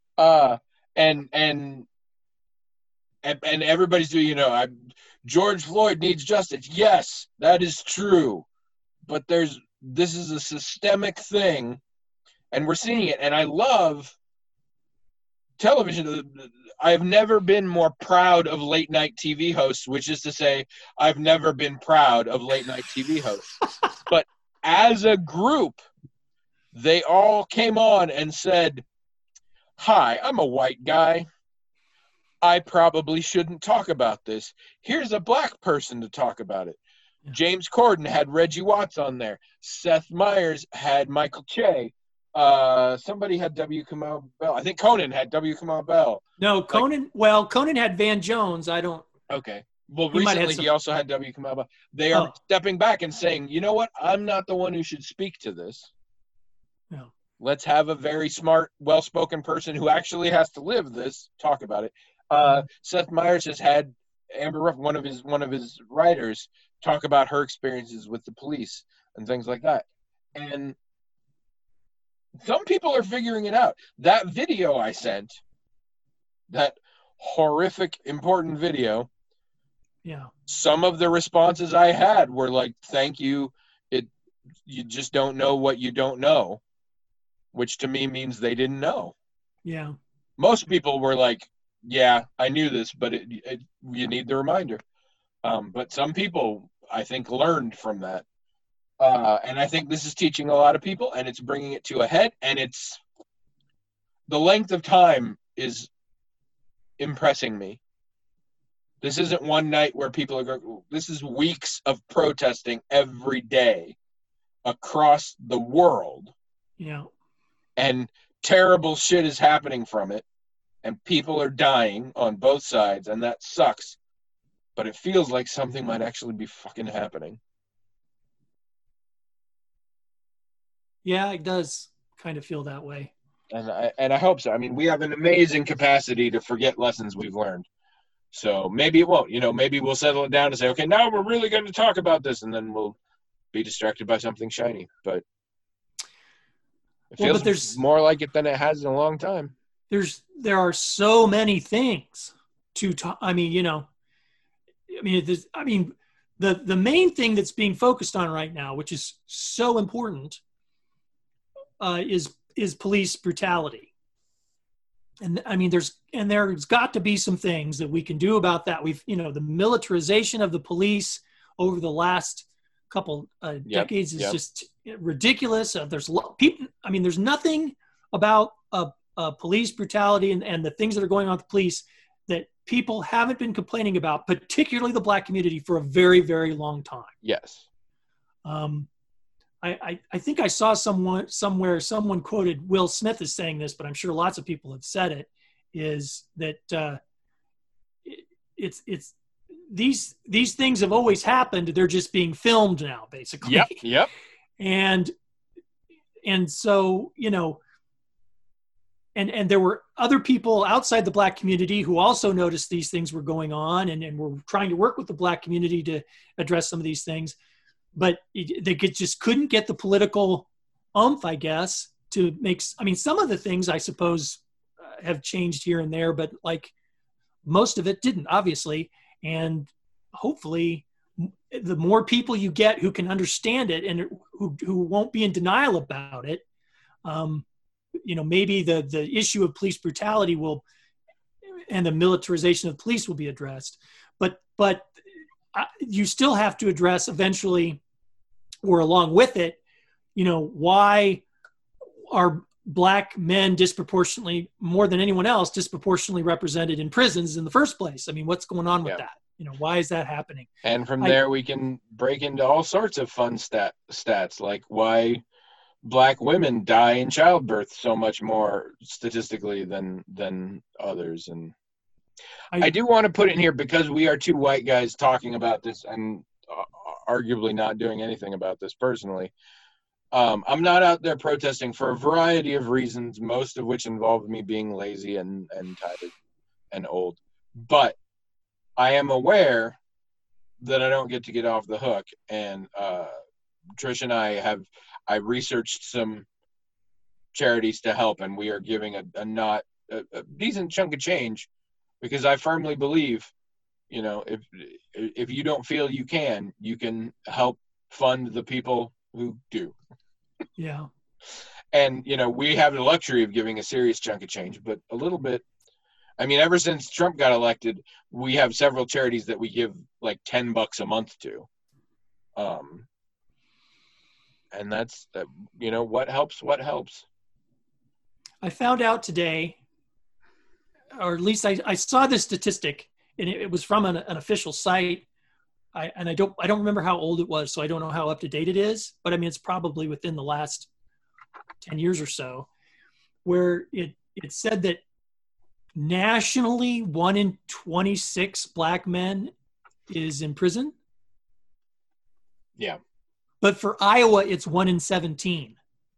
And everybody's doing, George Floyd needs justice. Yes, that is true. But this is a systemic thing, and we're seeing it. And I love television. I've never been more proud of late night TV hosts, which is to say I've never been proud of late night TV hosts. But as a group, they all came on and said, "Hi, I'm a white guy. I probably shouldn't talk about this. Here's a black person to talk about it." Yeah. James Corden had Reggie Watts on there. Seth Meyers had Michael Che. Somebody had W. Kamau Bell. I think Conan had W. Kamau Bell. No, Conan. Conan had Van Jones. I don't. Okay. Well, recently he also had W. Kamau Bell. They are stepping back and saying, "You know what? I'm not the one who should speak to this. No. Let's have a very smart, well-spoken person who actually has to live this talk about it." Seth Meyers has had Amber Ruff, one of his writers, talk about her experiences with the police and things like that. And some people are figuring it out. That video I sent, that horrific, important video, Yeah. Some of the responses I had were like, "Thank you. You just don't know what you don't know," which to me means they didn't know. Yeah. Most people were like, "Yeah, I knew this, but you need the reminder." But some people, I think, learned from that. And I think this is teaching a lot of people, and it's bringing it to a head, and it's the length of time is impressing me. This isn't one night where people are going, this is weeks of protesting every day across the world. Yeah. And terrible shit is happening from it, and people are dying on both sides, and that sucks. But it feels like something might actually be fucking happening. Yeah, it does kind of feel that way. And I hope so. I mean, we have an amazing capacity to forget lessons we've learned. So maybe it won't. Maybe we'll settle it down and say, okay, now we're really going to talk about this, and then we'll be distracted by something shiny. But it feels there's more like it than it has in a long time. There are so many things to talk. I mean, the main thing that's being focused on right now, which is so important, is police brutality. And I mean, there's got to be some things that we can do about that. The militarization of the police over the last couple decades is just ridiculous. There's people. I mean, there's nothing about police brutality and the things that are going on with the police that people haven't been complaining about, particularly the Black community, for a very, very long time. Yes. I think I saw someone quoted Will Smith as saying this, but I'm sure lots of people have said it, is that it's these things have always happened. They're just being filmed now, basically. Yep. And so, and there were other people outside the Black community who also noticed these things were going on and were trying to work with the Black community to address some of these things. But they just couldn't get the political oomph, I guess, to make. I mean, some of the things I suppose have changed here and there, but like most of it didn't, obviously. And hopefully, the more people you get who can understand it and who won't be in denial about it, maybe the issue of police brutality and the militarization of police will be addressed. But you still have to address eventually, or along with it, why are Black men disproportionately, more than anyone else, disproportionately represented in prisons in the first place? I mean, what's going on with that? Why is that happening? And from there, we can break into all sorts of fun stats, like why Black women die in childbirth so much more statistically than others. And I do want to put in here, because we are two white guys talking about this and arguably not doing anything about this personally. I'm not out there protesting for a variety of reasons, most of which involve me being lazy and tired and old. But I am aware that I don't get to get off the hook. And Trish and I researched some charities to help, and we are giving a decent chunk of change, because I firmly believe, if you don't feel you can help fund the people who do. Yeah. And, we have the luxury of giving a serious chunk of change, but a little bit. I mean, ever since Trump got elected, we have several charities that we give like $10 a month to. And that's, what helps. I found out today, or at least I saw this statistic, and it was from an official site. I don't remember how old it was, so I don't know how up to date it is. But I mean, it's probably within the last 10 years or so, where it said that nationally 1 in 26 Black men is in prison. Yeah. But for Iowa, it's 1 in 17.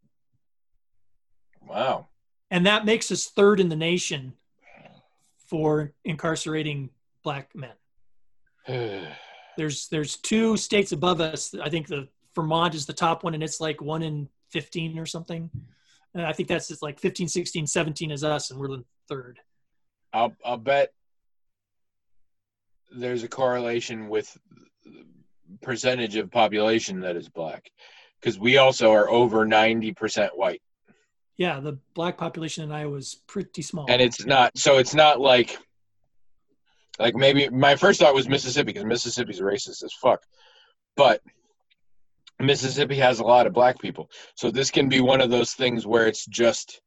Wow. And that makes us third in the nation for incarcerating Black men. There's 2 states above us. I think Vermont is the top one, and it's like 1 in 15 or something. And I think that's just like 15, 16, 17 is us, and we're the third. I'll bet there's a correlation with percentage of population that is black, because we also are over 90% white. Yeah, the black population in Iowa is pretty small. And it's not like maybe my first thought was Mississippi, because Mississippi's racist as fuck. But Mississippi has a lot of black people. So this can be one of those things where it's just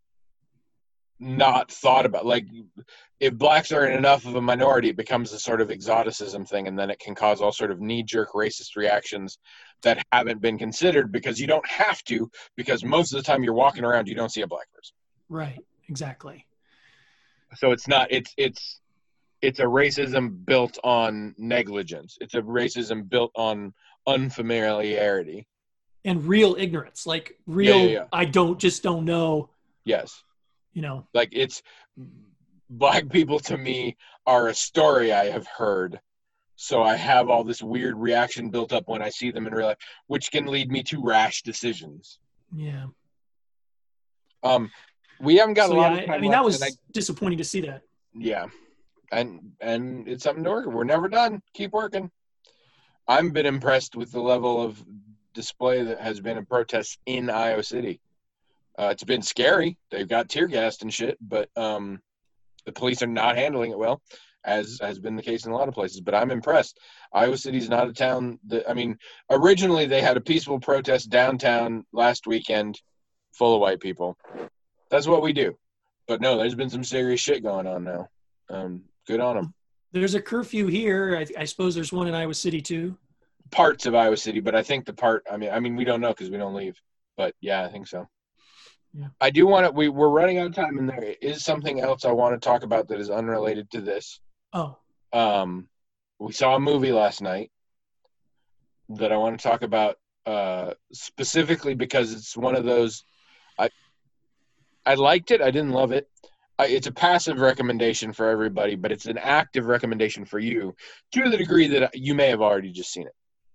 not thought about. Like, if blacks are in enough of a minority, it becomes a sort of exoticism thing, and then it can cause all sort of knee-jerk racist reactions that haven't been considered, because you don't have to, because most of the time you're walking around, you don't see a black person. Right, exactly. So it's a racism built on negligence. It's a racism built on unfamiliarity. And real ignorance, like real, yeah. I don't know. Yes. You know, like, it's black people to me are a story I have heard. So I have all this weird reaction built up when I see them in real life, which can lead me to rash decisions. Yeah. We haven't got a lot of time. I mean, that was disappointing to see that. Yeah. And it's something to work with. We're never done. Keep working. I've been impressed with the level of display that has been in protests in Iowa City. It's been scary. They've got tear gassed and shit, but the police are not handling it well, as has been the case in a lot of places. But I'm impressed. Iowa City's not a town that, I mean, originally they had a peaceful protest downtown last weekend full of white people. That's what we do. But no, there's been some serious shit going on now. Good on them. There's a curfew here. I suppose there's one in Iowa City too. Parts of Iowa City, but I think I mean, we don't know because we don't leave. But yeah, I think so. Yeah. I do want to. We're running out of time, and there is something else I want to talk about that is unrelated to this. Oh. We saw a movie last night that I want to talk about specifically because it's one of those. I liked it. I didn't love it. It's a passive recommendation for everybody, but it's an active recommendation for you to the degree that you may have already just seen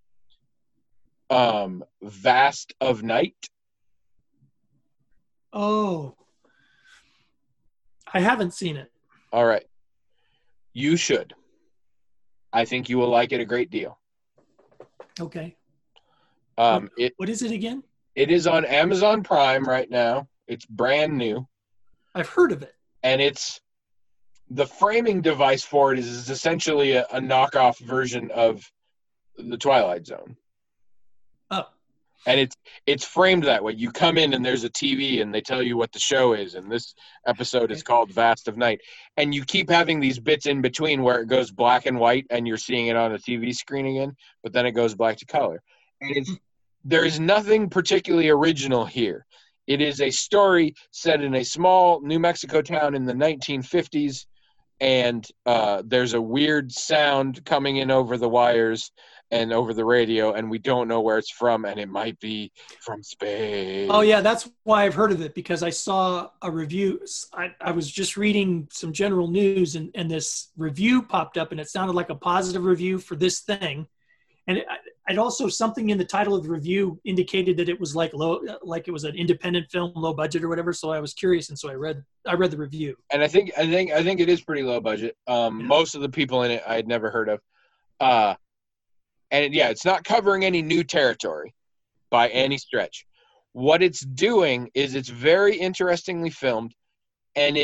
it. Vast of Night. Oh, I haven't seen it. All right. You should. I think you will like it a great deal. Okay. What is it again? It is on Amazon Prime right now. It's brand new. I've heard of it. And the framing device for it is essentially a knockoff version of The Twilight Zone. Oh. And it's framed that way. You come in and there's a TV and they tell you what the show is. And this episode is called Vast of Night. And you keep having these bits in between where it goes black and white and you're seeing it on a TV screen again, but then it goes black to color. And there is nothing particularly original here. It is a story set in a small New Mexico town in the 1950s, and there's a weird sound coming in over the wires and over the radio, and we don't know where it's from, and it might be from space. Oh, yeah, that's why I've heard of it, because I saw a review. I was just reading some general news, and this review popped up, and it sounded like a positive review for this thing. And it also, something in the title of the review indicated that it was like it was an independent film, low budget or whatever. So I was curious, and so I read the review. And I think it is pretty low budget. Most of the people in it I had never heard of. And it's not covering any new territory by any stretch. What it's doing is it's very interestingly filmed, and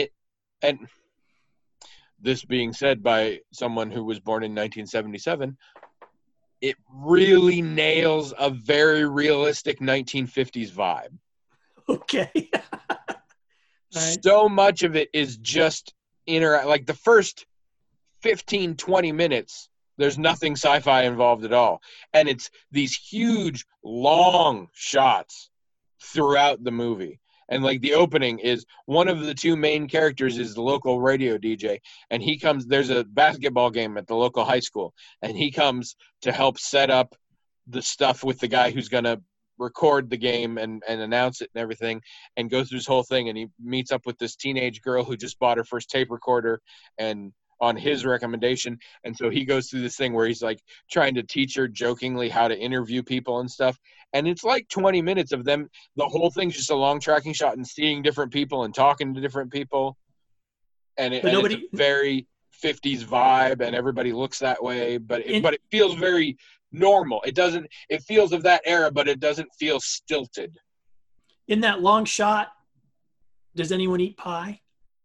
this being said by someone who was born in 1977. It really nails a very realistic 1950s vibe. Okay. Right. So much of it is just like the first 15, 20 minutes, there's nothing sci-fi involved at all. And it's these huge, long shots throughout the movie. And like the opening is one of the two main characters is the local radio DJ. And he comes, there's a basketball game at the local high school. And he comes to help set up the stuff with the guy who's going to record the game and announce it and everything, and go through this whole thing. And he meets up with this teenage girl who just bought her first tape recorder and on his recommendation. And so he goes through this thing where he's like trying to teach her jokingly how to interview people and stuff. And it's like 20 minutes of them. The whole thing's just a long tracking shot and seeing different people and talking to different people. And it's very 50s vibe and everybody looks that way, but it feels very normal. It feels of that era, but it doesn't feel stilted. In that long shot, does anyone eat pie?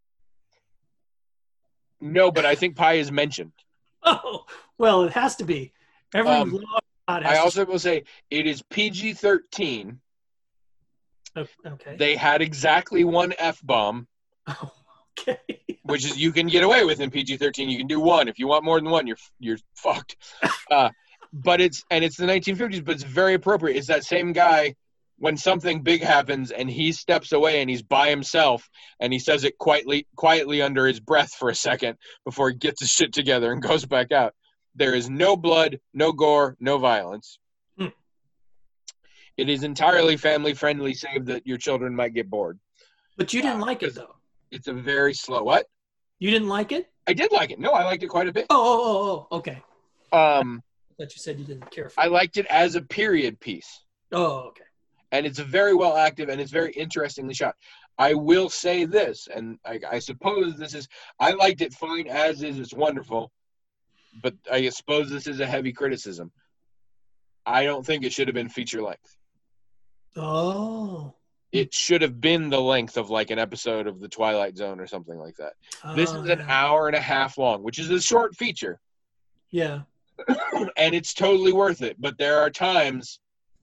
No, but I think pie is mentioned. Oh, well, it has to be. Every long shot has I also will say it is PG-13. Okay. They had exactly one F-bomb. Oh, okay. Which is you can get away with in PG-13. You can do one. If you want more than one, you're fucked. But it's the 1950s, but it's very appropriate. It's that same guy when something big happens and he steps away and he's by himself and he says it quietly under his breath for a second before he gets his shit together and goes back out. There is no blood, no gore, no violence. It is entirely family friendly, save that your children might get bored. But you didn't like it, though. It's a very slow. What? You didn't like it? I did like it. No, I liked it quite a bit. Oh, okay. I thought you said you didn't care for it. I liked it as a period piece. Oh, okay. And it's very well active and it's very interestingly shot. I will say this, and I suppose this is, I liked it fine as is. It's wonderful. But I suppose this is a heavy criticism. I don't think it should have been feature length. Oh. It should have been the length of like an episode of The Twilight Zone or something like that. This is an hour and a half long, which is a short feature. Yeah. And it's totally worth it. But there are times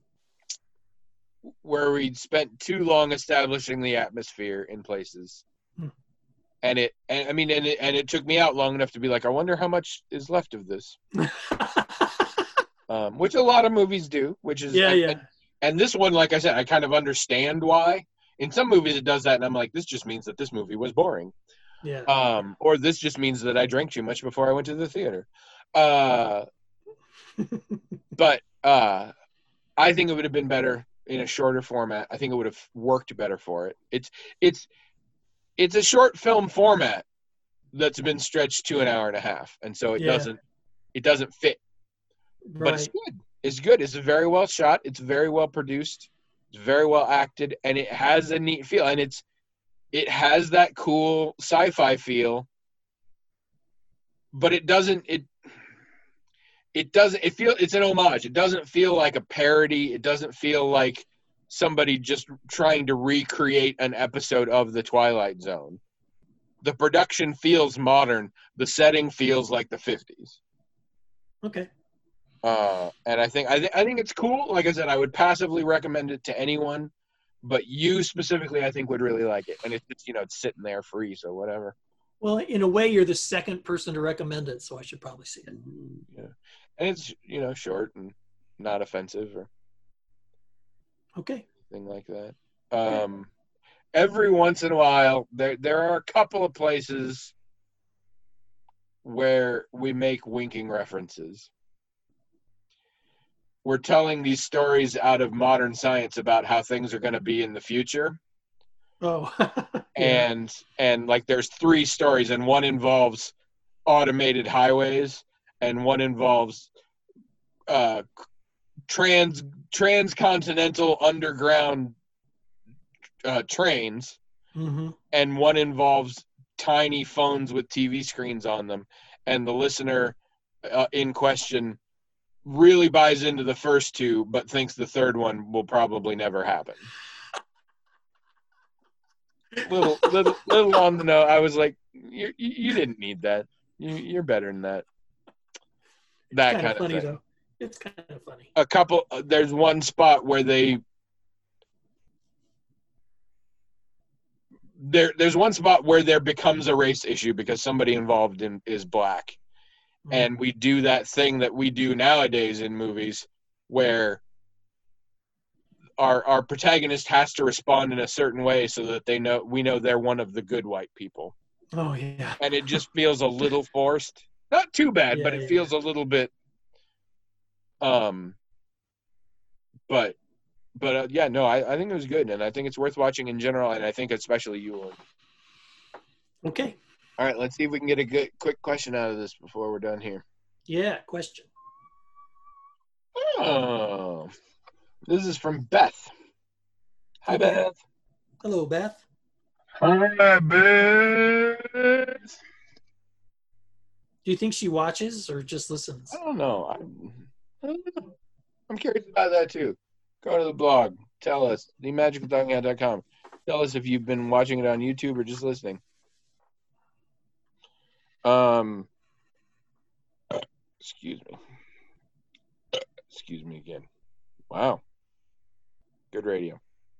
where we spent too long establishing the atmosphere in places. And it took me out long enough to be like, I wonder how much is left of this. Which a lot of movies do, which is and this one, like I said, I kind of understand why. In some movies it does that and I'm like, this just means that this movie was boring. Yeah. Or this just means that I drank too much before I went to the theater. But I think it would have been better in a shorter format. I think it would have worked better for it. It's a short film format that's been stretched to an hour and a half, and so it doesn't fit. Right. But it's good. It's good. It's very well shot. It's very well produced. It's very well acted, and it has a neat feel. And it has that cool sci-fi feel, but it doesn't. It's an homage. It doesn't feel like a parody. It doesn't feel like somebody just trying to recreate an episode of The Twilight Zone. The production feels modern. The setting feels like the 50s. Okay. And I think it's cool. Like I said, I would passively recommend it to anyone, but you specifically, I think, would really like it. And it's just, it's sitting there free, so whatever. Well, in a way, you're the second person to recommend it, so I should probably see it. Yeah, and it's short and not offensive or thing like that. Every once in a while, there are a couple of places where we make winking references. We're telling these stories out of modern science about how things are going to be in the future. Oh. And like there's 3 stories, and one involves automated highways, and one involves transcontinental underground trains, and one involves tiny phones with TV screens on them. And the listener in question really buys into the first 2, but thinks the third one will probably never happen. Little on the note. I was like, you didn't need that. You're better than that. That kind of funny, thing. Though. It's kind of funny. There's one spot where there's one spot where there becomes a race issue because somebody involved is black. And we do that thing that we do nowadays in movies where our protagonist has to respond in a certain way so that we know they're one of the good white people. Oh, yeah. And it just feels a little forced. Not too bad, but it feels a little bit but I think it was good, and I think it's worth watching in general, and I think especially you. Okay. All right, let's see if we can get a quick question out of this before we're done here. Yeah, question. Oh, this is from Beth. Hi, Beth. Hello, Beth. Hi, Beth. Do you think she watches or just listens? I don't know. I'm curious about that too. Go to the blog. Tell us. TheMagicalTalkingHat.com. Tell us if you've been watching it on YouTube or just listening. Excuse me. Excuse me again. Wow. Good radio.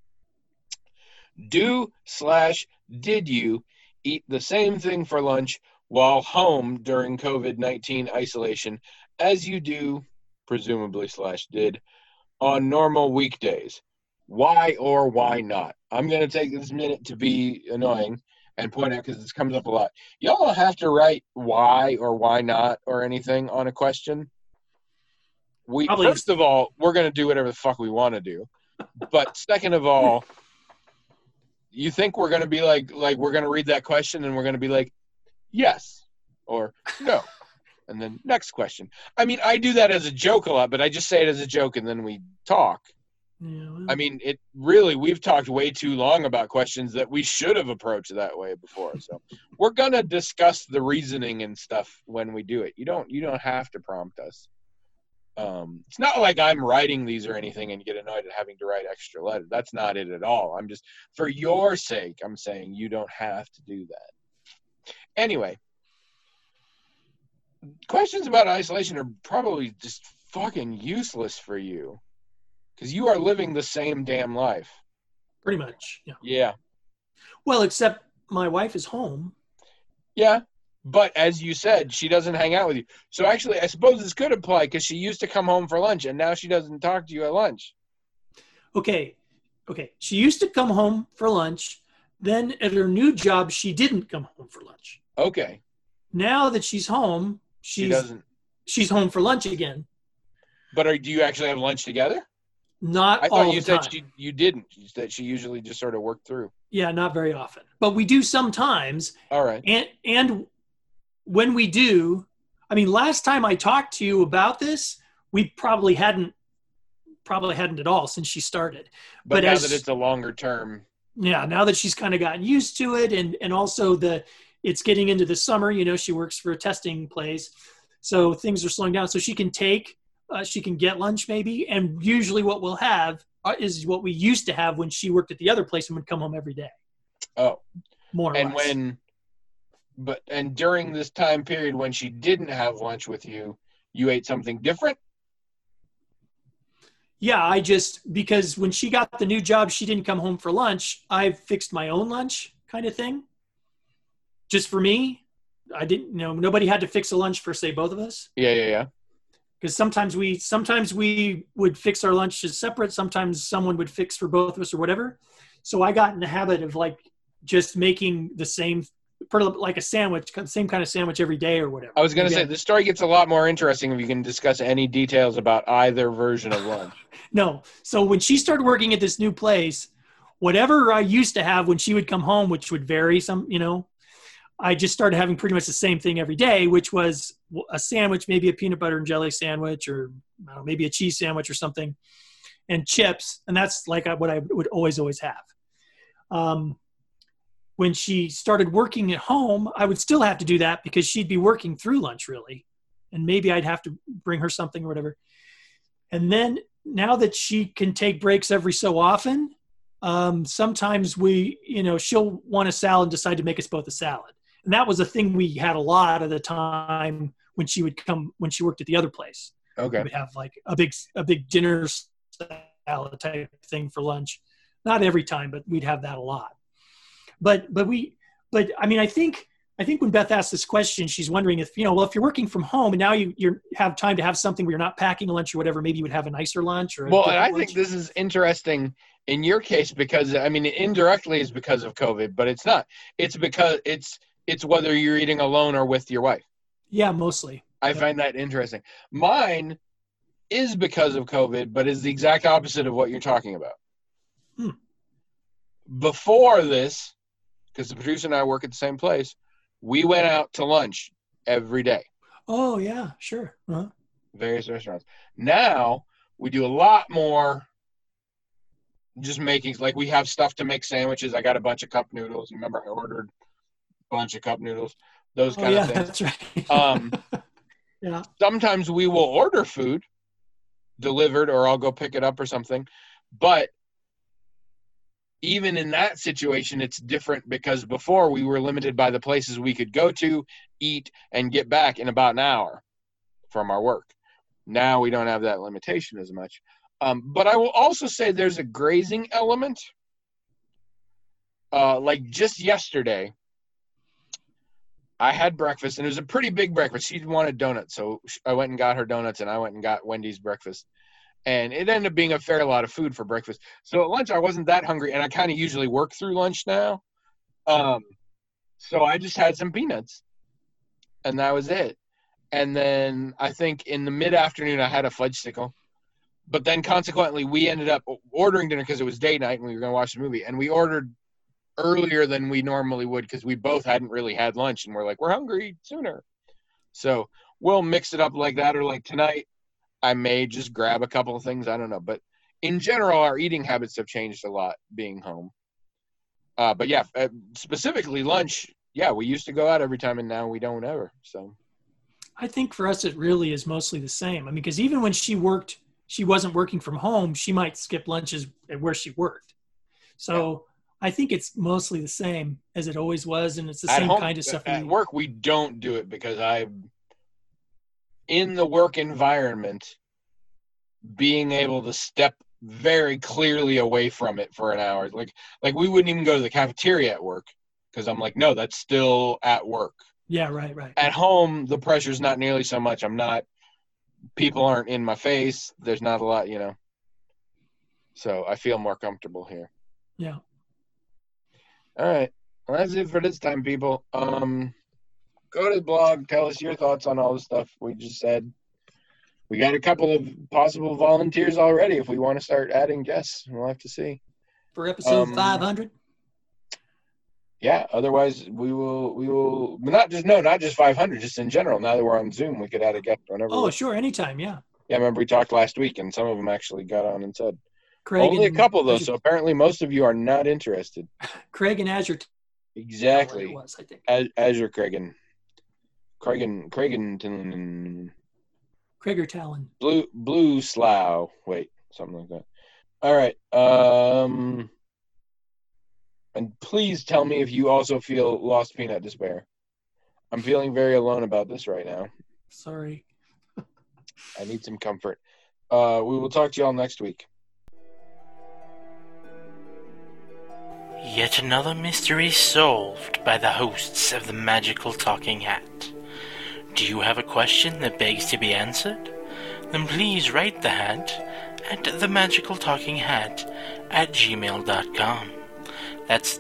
Did you eat the same thing for lunch while home during COVID-19 isolation as you do, presumably /did, on normal weekdays? Why or why not? I'm going to take this minute to be annoying and point out, because this comes up a lot. Y'all don't have to write why or why not or anything on a question. First of all, we're going to do whatever the fuck we want to do. But second of all, you think we're going to be like we're going to read that question and we're going to be like, yes or no. And then next question. I mean, I do that as a joke a lot, but I just say it as a joke and then we talk. Yeah, well, I mean, we've talked way too long about questions that we should have approached that way before. So we're going to discuss the reasoning and stuff when we do it. You don't have to prompt us. It's not like I'm writing these or anything and get annoyed at having to write extra letters. That's not it at all. I'm just, for your sake, I'm saying you don't have to do that. Anyway, questions about isolation are probably just fucking useless for you because you are living the same damn life. pretty much. Yeah. Yeah. Well, except my wife is home. Yeah. But as you said, she doesn't hang out with you. So actually, I suppose this could apply because she used to come home for lunch and now she doesn't talk to you at lunch. Okay. She used to come home for lunch. Then at her new job, she didn't come home for lunch. Okay. Now that she's home, she's home for lunch again. But do you actually have lunch together? Not I all thought you the said time. you didn't. You said she usually just sort of worked through. Yeah, not very often. But we do sometimes. All right. And when we do, I mean, last time I talked to you about this, we probably hadn't at all since she started. But now that it's a longer term. Yeah, now that she's kind of gotten used to it, and also it's getting into the summer, she works for a testing place. So things are slowing down. So she can get lunch maybe. And usually what we'll have is what we used to have when she worked at the other place and would come home every day. Oh. More or less. And during this time period when she didn't have lunch with you, you ate something different? Yeah, because when she got the new job, she didn't come home for lunch. I fixed my own lunch kind of thing. Just for me. I didn't, nobody had to fix a lunch for, say, both of us. Yeah. Because sometimes we would fix our lunches separate. Sometimes someone would fix for both of us or whatever. So I got in the habit of just making the same, like a sandwich, same kind of sandwich every day or whatever. I was going to say, the story gets a lot more interesting if you can discuss any details about either version of lunch. No. So when she started working at this new place, whatever I used to have when she would come home, which would vary some, I just started having pretty much the same thing every day, which was a sandwich, maybe a peanut butter and jelly sandwich, or maybe a cheese sandwich or something, and chips. And that's like what I would always have. When she started working at home, I would still have to do that because she'd be working through lunch really. And maybe I'd have to bring her something or whatever. And then now that she can take breaks every so often, sometimes she'll want a salad and decide to make us both a salad. And that was a thing we had a lot of the time when she worked at the other place. Okay. We would have like a big dinner salad type thing for lunch. Not every time, but we'd have that a lot. But I mean, I think when Beth asked this question, she's wondering if you're working from home and now you have time to have something where you're not packing a lunch or whatever, maybe you would have a nicer lunch or. Well, and I think this is interesting in your case because I mean, indirectly is because of COVID, but it's not. It's because it's whether you're eating alone or with your wife. Yeah, mostly. I find that interesting. Mine is because of COVID, but is the exact opposite of what you're talking about. Before this, because the producer and I work at the same place, we went out to lunch every day. Oh, yeah, sure. Uh-huh. Various restaurants. Now, we do a lot more just making, like we have stuff to make sandwiches. I got a bunch of cup noodles. Remember, I ordered a bunch of cup noodles. those kind of things. That's right. Yeah. Sometimes we will order food delivered, or I'll go pick it up or something. But even in that situation, it's different because before we were limited by the places we could go to, eat, and get back in about an hour from our work. Now we don't have that limitation as much. But I will also say there's a grazing element. Like just yesterday, I had breakfast, and it was a pretty big breakfast. She wanted donuts, so I went and got her donuts, and I went and got Wendy's breakfast. And it ended up being a fair lot of food for breakfast. So at lunch, I wasn't that hungry, and I kind of usually work through lunch now. So I just had some peanuts, and that was it. And then I think in the mid-afternoon, I had a fudgesicle. But then consequently, we ended up ordering dinner because it was day night, and we were going to watch the movie. And we ordered earlier than we normally would because we both hadn't really had lunch, and we're like, we're hungry sooner. So we'll mix it up like that, or like tonight, I may just grab a couple of things. I don't know. But in general, our eating habits have changed a lot being home. But yeah, specifically lunch, yeah, we used to go out every time, and now we don't ever. So I think for us, it really is mostly the same. I mean, because even when she wasn't working from home, she might skip lunches at where she worked. So I think it's mostly the same as it always was, and it's the same kind of stuff. At work, we don't do it because in the work environment, being able to step very clearly away from it for an hour. Like we wouldn't even go to the cafeteria at work because I'm like, no, that's still at work. Yeah, right. At home, the pressure's not nearly so much. People aren't in my face. There's not a lot, So I feel more comfortable here. Yeah. All right. Well, that's it for this time, people. Go to the blog. Tell us your thoughts on all the stuff we just said. We got a couple of possible volunteers already. If we want to start adding guests, we'll have to see. For episode 500? Yeah. Otherwise, we will not just 500, just in general. Now that we're on Zoom, we could add a guest whenever. Oh, sure. Anytime. Yeah. Yeah. I remember we talked last week, and some of them actually got on and said. Only a couple, though, so apparently most of you are not interested. Craig and Azure. Exactly. It was, I think. Azure Craigan. Krieger Talon. Blue Slough. Wait, something like that. All right. And please tell me if you also feel lost peanut despair. I'm feeling very alone about this right now. Sorry. I need some comfort. We will talk to you all next week. Yet another mystery solved by the hosts of the Magical Talking Hat. Do you have a question that begs to be answered? Then please write the hat at themagicaltalkinghat@gmail.com. That's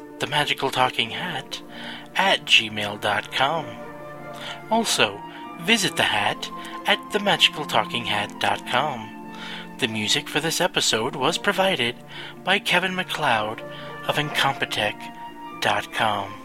themagicaltalkinghat@gmail.com. Also, visit the hat at themagicaltalkinghat.com. The music for this episode was provided by Kevin MacLeod of Incompetech.com.